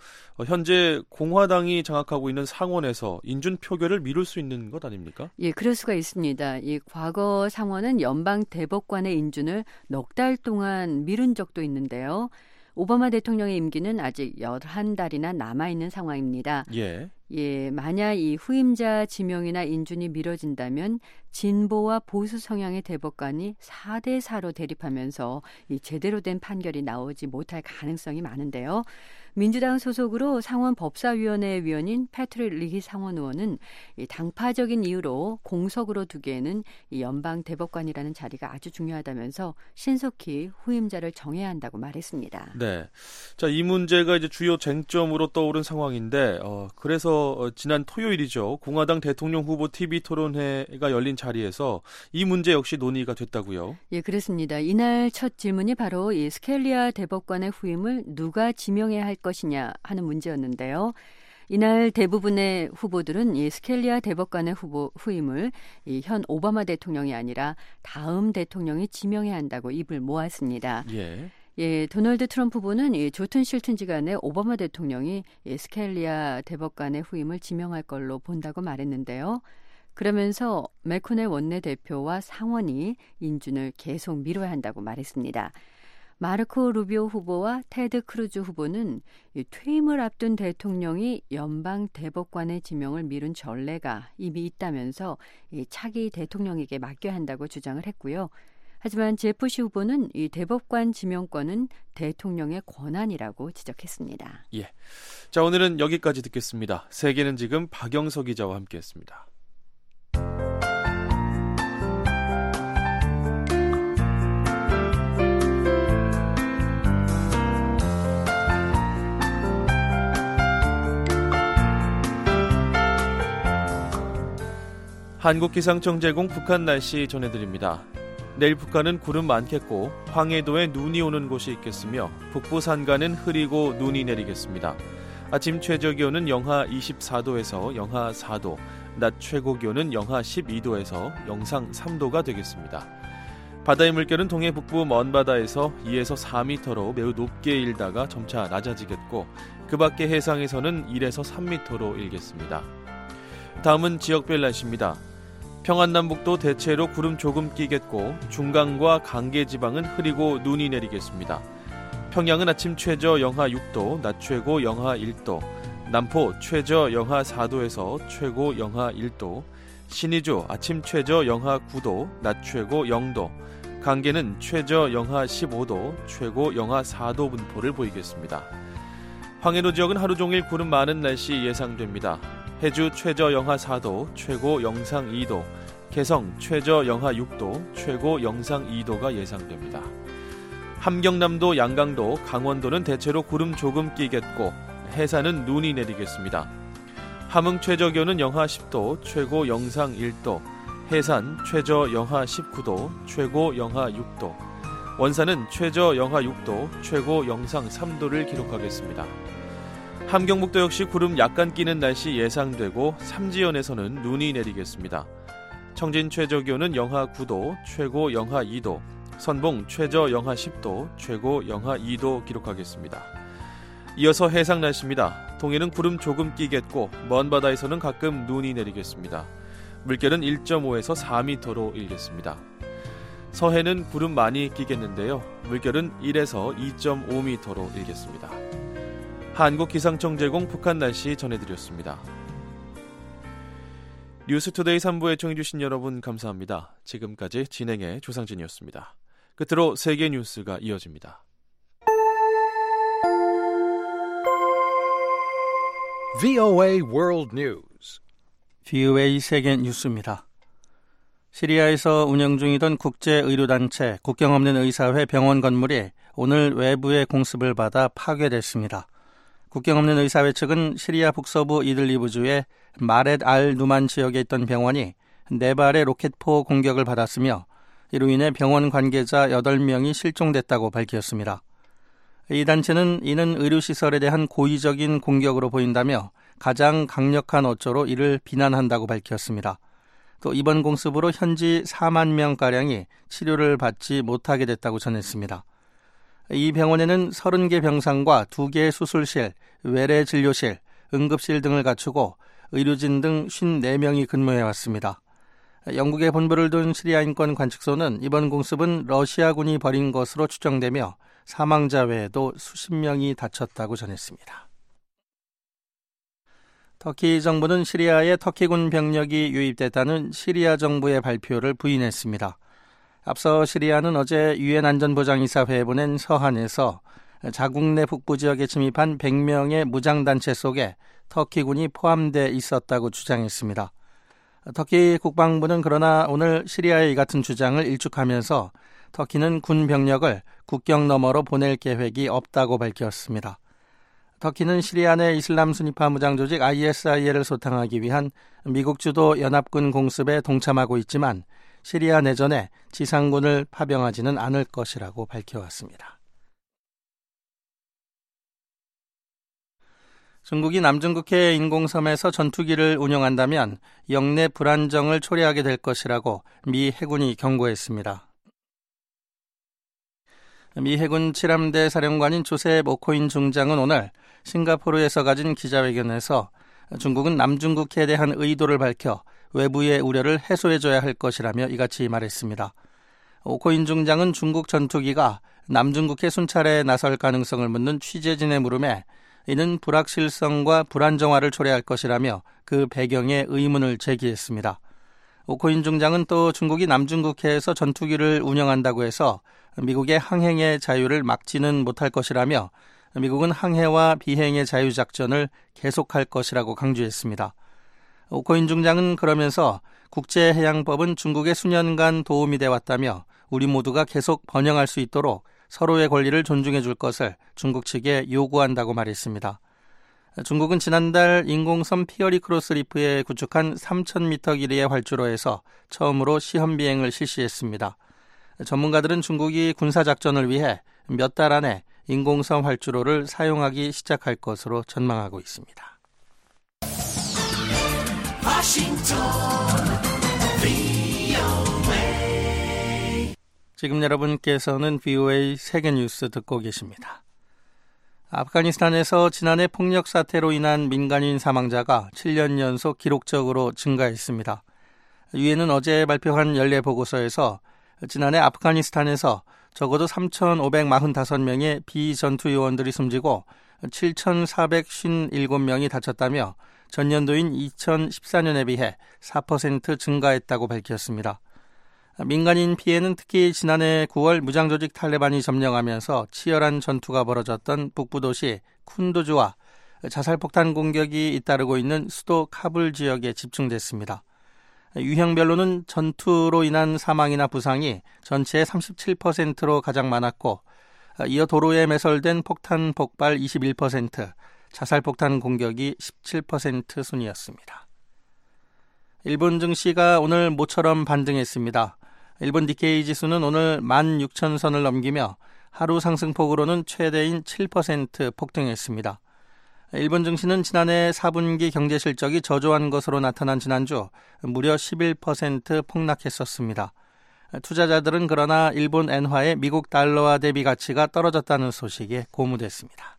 현재 공화당이 장악하고 있는 상원에서 인준 표결을 미룰 수 있는 것 아닙니까? 예, 그럴 수가 있습니다. 이 과거 상원은 연방 대법관의 인준을 넉 달 동안 미룬 적도 있는데요. 오바마 대통령의 임기는 아직 열한 달이나 남아있는 상황입니다. 예. 예, 만약 이 후임자 지명이나 인준이 미뤄진다면 진보와 보수 성향의 대법관이 사 대 사로 대립하면서 이 제대로 된 판결이 나오지 못할 가능성이 많은데요. 민주당 소속으로 상원 법사위원회 위원인 패트릭 리히 상원 의원은 이 당파적인 이유로 공석으로 두기에는 이 연방 대법관이라는 자리가 아주 중요하다면서 신속히 후임자를 정해야 한다고 말했습니다. 네, 자, 이 문제가 이제 주요 쟁점으로 떠오른 상황인데, 어, 그래서 어, 지난 토요일이죠. 공화당 대통령 후보 티비 토론회가 열린 자리에서 이 문제 역시 논의가 됐다고요? 예, 그렇습니다. 이날 첫 질문이 바로 이 스켈리아 대법관의 후임을 누가 지명해야 할 것이냐 하는 문제였는데요. 이날 대부분의 후보들은 이 스켈리아 대법관의 후보 후임을 이 현 오바마 대통령이 아니라 다음 대통령이 지명해야 한다고 입을 모았습니다. 예. 예, 도널드 트럼프 후보는 이 좋든 싫든지간에 오바마 대통령이 이 스켈리아 대법관의 후임을 지명할 걸로 본다고 말했는데요. 그러면서 맥코넬 원내대표와 상원이 인준을 계속 미뤄야 한다고 말했습니다. 마르코 루비오 후보와 테드 크루즈 후보는 퇴임을 앞둔 대통령이 연방 대법관의 지명을 미룬 전례가 이미 있다면서 차기 대통령에게 맡겨야 한다고 주장을 했고요. 하지만 제프시 후보는 이 대법관 지명권은 대통령의 권한이라고 지적했습니다. 예. 자, 오늘은 여기까지 듣겠습니다. 세계는 지금 박영석 기자와 함께했습니다. 한국기상청 제공 북한 날씨 전해드립니다. 내일 북한은 구름 많겠고 황해도에 눈이 오는 곳이 있겠으며 북부 산간은 흐리고 눈이 내리겠습니다. 아침 최저기온은 영하 이십사 도에서 영하 사 도, 낮 최고기온은 영하 십이 도에서 영상 삼 도가 되겠습니다. 바다의 물결은 동해 북부 먼바다에서 이에서 사 미터로 매우 높게 일다가 점차 낮아지겠고 그 밖의 해상에서는 일에서 삼 미터로 일겠습니다. 다음은 지역별 날씨입니다. 평안남북도 대체로 구름 조금 끼겠고 중강과 강계지방은 흐리고 눈이 내리겠습니다. 평양은 아침 최저 영하 육 도, 낮 최고 영하 일 도, 남포 최저 영하 사 도에서 최고 영하 일 도, 신의주 아침 최저 영하 구 도, 낮 최고 영 도, 강계는 최저 영하 십오 도, 최고 영하 사 도 분포를 보이겠습니다. 황해도 지역은 하루 종일 구름 많은 날씨 예상됩니다. 해주 최저 영하 사 도, 최고 영상 이 도, 개성 최저 영하 육 도, 최고 영상 이 도가 예상됩니다. 함경남도, 양강도, 강원도는 대체로 구름 조금 끼겠고 해산은 눈이 내리겠습니다. 함흥 최저기온은 영하 십 도, 최고 영상 일 도, 해산 최저 영하 십구 도, 최고 영하 육 도, 원산은 최저 영하 육 도, 최고 영상 삼 도를 기록하겠습니다. 함경북도 역시 구름 약간 끼는 날씨 예상되고 삼지연에서는 눈이 내리겠습니다. 청진 최저기온은 영하 구 도, 최고 영하 이 도, 선봉 최저 영하 십 도, 최고 영하 이 도 기록하겠습니다. 이어서 해상 날씨입니다. 동해는 구름 조금 끼겠고 먼 바다에서는 가끔 눈이 내리겠습니다. 물결은 일 점 오에서 사 미터로 일겠습니다. 서해는 구름 많이 끼겠는데요. 물결은 일에서 이 점 오 미터로 일겠습니다. 한국기상청 제공 북한 날씨 전해드렸습니다. 뉴스투데이 삼 부에 청해주신 여러분 감사합니다. 지금까지 진행의 조상진이었습니다. 끝으로 세계 뉴스가 이어집니다. 브이오에이 World News. 브이오에이 세계 뉴스입니다. 시리아에서 운영 중이던 국제의료단체 국경없는 의사회 병원 건물이 오늘 외부의 공습을 받아 파괴됐습니다. 국경없는 의사회 측은 시리아 북서부 이들리브주의 마렛 알 누만 지역에 있던 병원이 네 발의 로켓포 공격을 받았으며 이로 인해 병원 관계자 여덟 명이 실종됐다고 밝혔습니다. 이 단체는 이는 의료시설에 대한 고의적인 공격으로 보인다며 가장 강력한 어조로 이를 비난한다고 밝혔습니다. 또 이번 공습으로 현지 사만 명가량이 치료를 받지 못하게 됐다고 전했습니다. 이 병원에는 서른 개 병상과 두 개의 수술실, 외래 진료실, 응급실 등을 갖추고 의료진 등 오십사 명이 근무해왔습니다. 영국에 본부를 둔 시리아 인권 관측소는 이번 공습은 러시아군이 벌인 것으로 추정되며 사망자 외에도 수십 명이 다쳤다고 전했습니다. 터키 정부는 시리아에 터키군 병력이 유입됐다는 시리아 정부의 발표를 부인했습니다. 앞서 시리아는 어제 유엔 안전보장이사회에 보낸 서한에서 자국 내 북부 지역에 침입한 백 명의 무장단체 속에 터키군이 포함돼 있었다고 주장했습니다. 터키 국방부는 그러나 오늘 시리아의 이 같은 주장을 일축하면서 터키는 군 병력을 국경 너머로 보낼 계획이 없다고 밝혔습니다. 터키는 시리아 내 이슬람 순위파 무장 조직 아이에스아이엘을 소탕하기 위한 미국 주도 연합군 공습에 동참하고 있지만 시리아 내전에 지상군을 파병하지는 않을 것이라고 밝혀왔습니다. 중국이 남중국해 인공섬에서 전투기를 운영한다면 영내 불안정을 초래하게 될 것이라고 미 해군이 경고했습니다. 미 해군 칠함대 사령관인 조셉 오코인 중장은 오늘 싱가포르에서 가진 기자회견에서 중국은 남중국해에 대한 의도를 밝혀 외부의 우려를 해소해줘야 할 것이라며 이같이 말했습니다. 오코인 중장은 중국 전투기가 남중국해 순찰에 나설 가능성을 묻는 취재진의 물음에 이는 불확실성과 불안정화를 초래할 것이라며 그 배경에 의문을 제기했습니다. 오코인 중장은 또 중국이 남중국해에서 전투기를 운영한다고 해서 미국의 항행의 자유를 막지는 못할 것이라며 미국은 항해와 비행의 자유작전을 계속할 것이라고 강조했습니다. 오코인 중장은 그러면서 국제해양법은 중국의 수년간 도움이 되어왔다며 우리 모두가 계속 번영할 수 있도록 서로의 권리를 존중해 줄 것을 중국 측에 요구한다고 말했습니다. 중국은 지난달 인공섬 피어리 크로스 리프에 구축한 삼천 미터 길이의 활주로에서 처음으로 시험 비행을 실시했습니다. 전문가들은 중국이 군사작전을 위해 몇 달 안에 인공섬 활주로를 사용하기 시작할 것으로 전망하고 있습니다. 지금 여러분께서는 브이오에이 세계뉴스 듣고 계십니다. 아프가니스탄에서 지난해 폭력 사태로 인한 민간인 사망자가 칠 년 연속 기록적으로 증가했습니다. 유엔은 어제 발표한 연례 보고서에서 지난해 아프가니스탄에서 적어도 삼천오백사십오 명의 비전투 요원들이 숨지고 칠천사백오십칠 명이 다쳤다며 전년도인 이천십사 년에 비해 사 퍼센트 증가했다고 밝혔습니다. 민간인 피해는 특히 지난해 구월 무장조직 탈레반이 점령하면서 치열한 전투가 벌어졌던 북부 도시 쿤두즈와 자살폭탄 공격이 잇따르고 있는 수도 카불 지역에 집중됐습니다. 유형별로는 전투로 인한 사망이나 부상이 전체의 삼십칠 퍼센트로 가장 많았고, 이어 도로에 매설된 폭탄 폭발 이십일 퍼센트, 자살폭탄 공격이 십칠 퍼센트 순이었습니다. 일본 증시가 오늘 모처럼 반등했습니다. 일본 니케이 지수는 오늘 만 육천 선을 넘기며 하루 상승폭으로는 최대인 칠 퍼센트 폭등했습니다. 일본 증시는 지난해 사 분기 경제 실적이 저조한 것으로 나타난 지난주 무려 십일 퍼센트 폭락했었습니다. 투자자들은 그러나 일본 엔화의 미국 달러화 대비 가치가 떨어졌다는 소식에 고무됐습니다.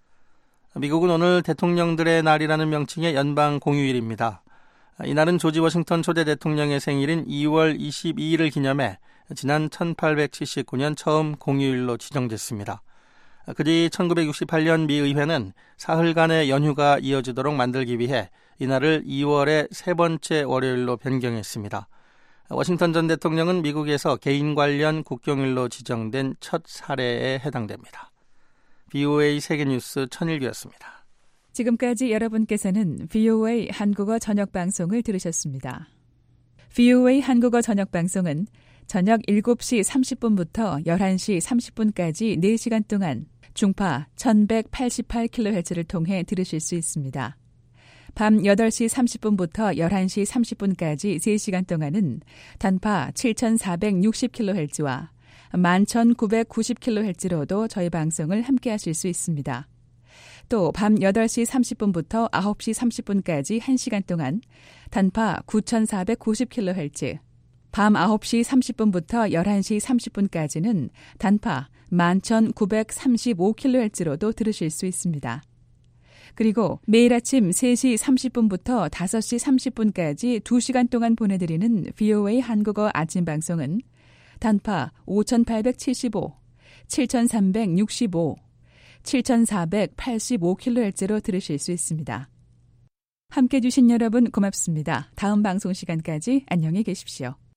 미국은 오늘 대통령들의 날이라는 명칭의 연방 공휴일입니다. 이날은 조지 워싱턴 초대 대통령의 생일인 이월 이십이일을 기념해 지난 천팔백칠십구 년 처음 공휴일로 지정됐습니다. 그뒤 천구백육십팔 년 미 의회는 사흘간의 연휴가 이어지도록 만들기 위해 이날을 이월의 세 번째 월요일로 변경했습니다. 워싱턴 전 대통령은 미국에서 개인 관련 국경일로 지정된 첫 사례에 해당됩니다. 브이오에이 세계뉴스 천일규였습니다. 지금까지 여러분께서는 브이오에이 한국어 저녁방송을 들으셨습니다. 브이오에이 한국어 저녁방송은 저녁 일곱 시 삼십 분부터 열한 시 삼십 분까지 네 시간 동안 중파 천백팔십팔 킬로헤르츠를 통해 들으실 수 있습니다. 밤 여덟 시 삼십 분부터 열한 시 삼십 분까지 세 시간 동안은 단파 칠천사백육십 킬로헤르츠와 만 천구백구십 킬로헤르츠로도 저희 방송을 함께 하실 수 있습니다. 또 밤 여덟 시 삼십 분부터 아홉 시 삼십 분까지 한 시간 동안 단파 구천사백구십 킬로헤르츠, 밤 아홉 시 삼십 분부터 열한 시 삼십 분까지는 단파 만 천구백삼십오 킬로헤르츠로도 들으실 수 있습니다. 그리고 매일 아침 세 시 삼십 분부터 다섯 시 삼십 분까지 두 시간 동안 보내드리는 브이오에이 한국어 아침 방송은 단파 오천팔백칠십오, 칠천삼백육십오, 칠천사백팔십오 킬로헤르츠로 들으실 수 있습니다. 함께해 주신 여러분 고맙습니다. 다음 방송 시간까지 안녕히 계십시오.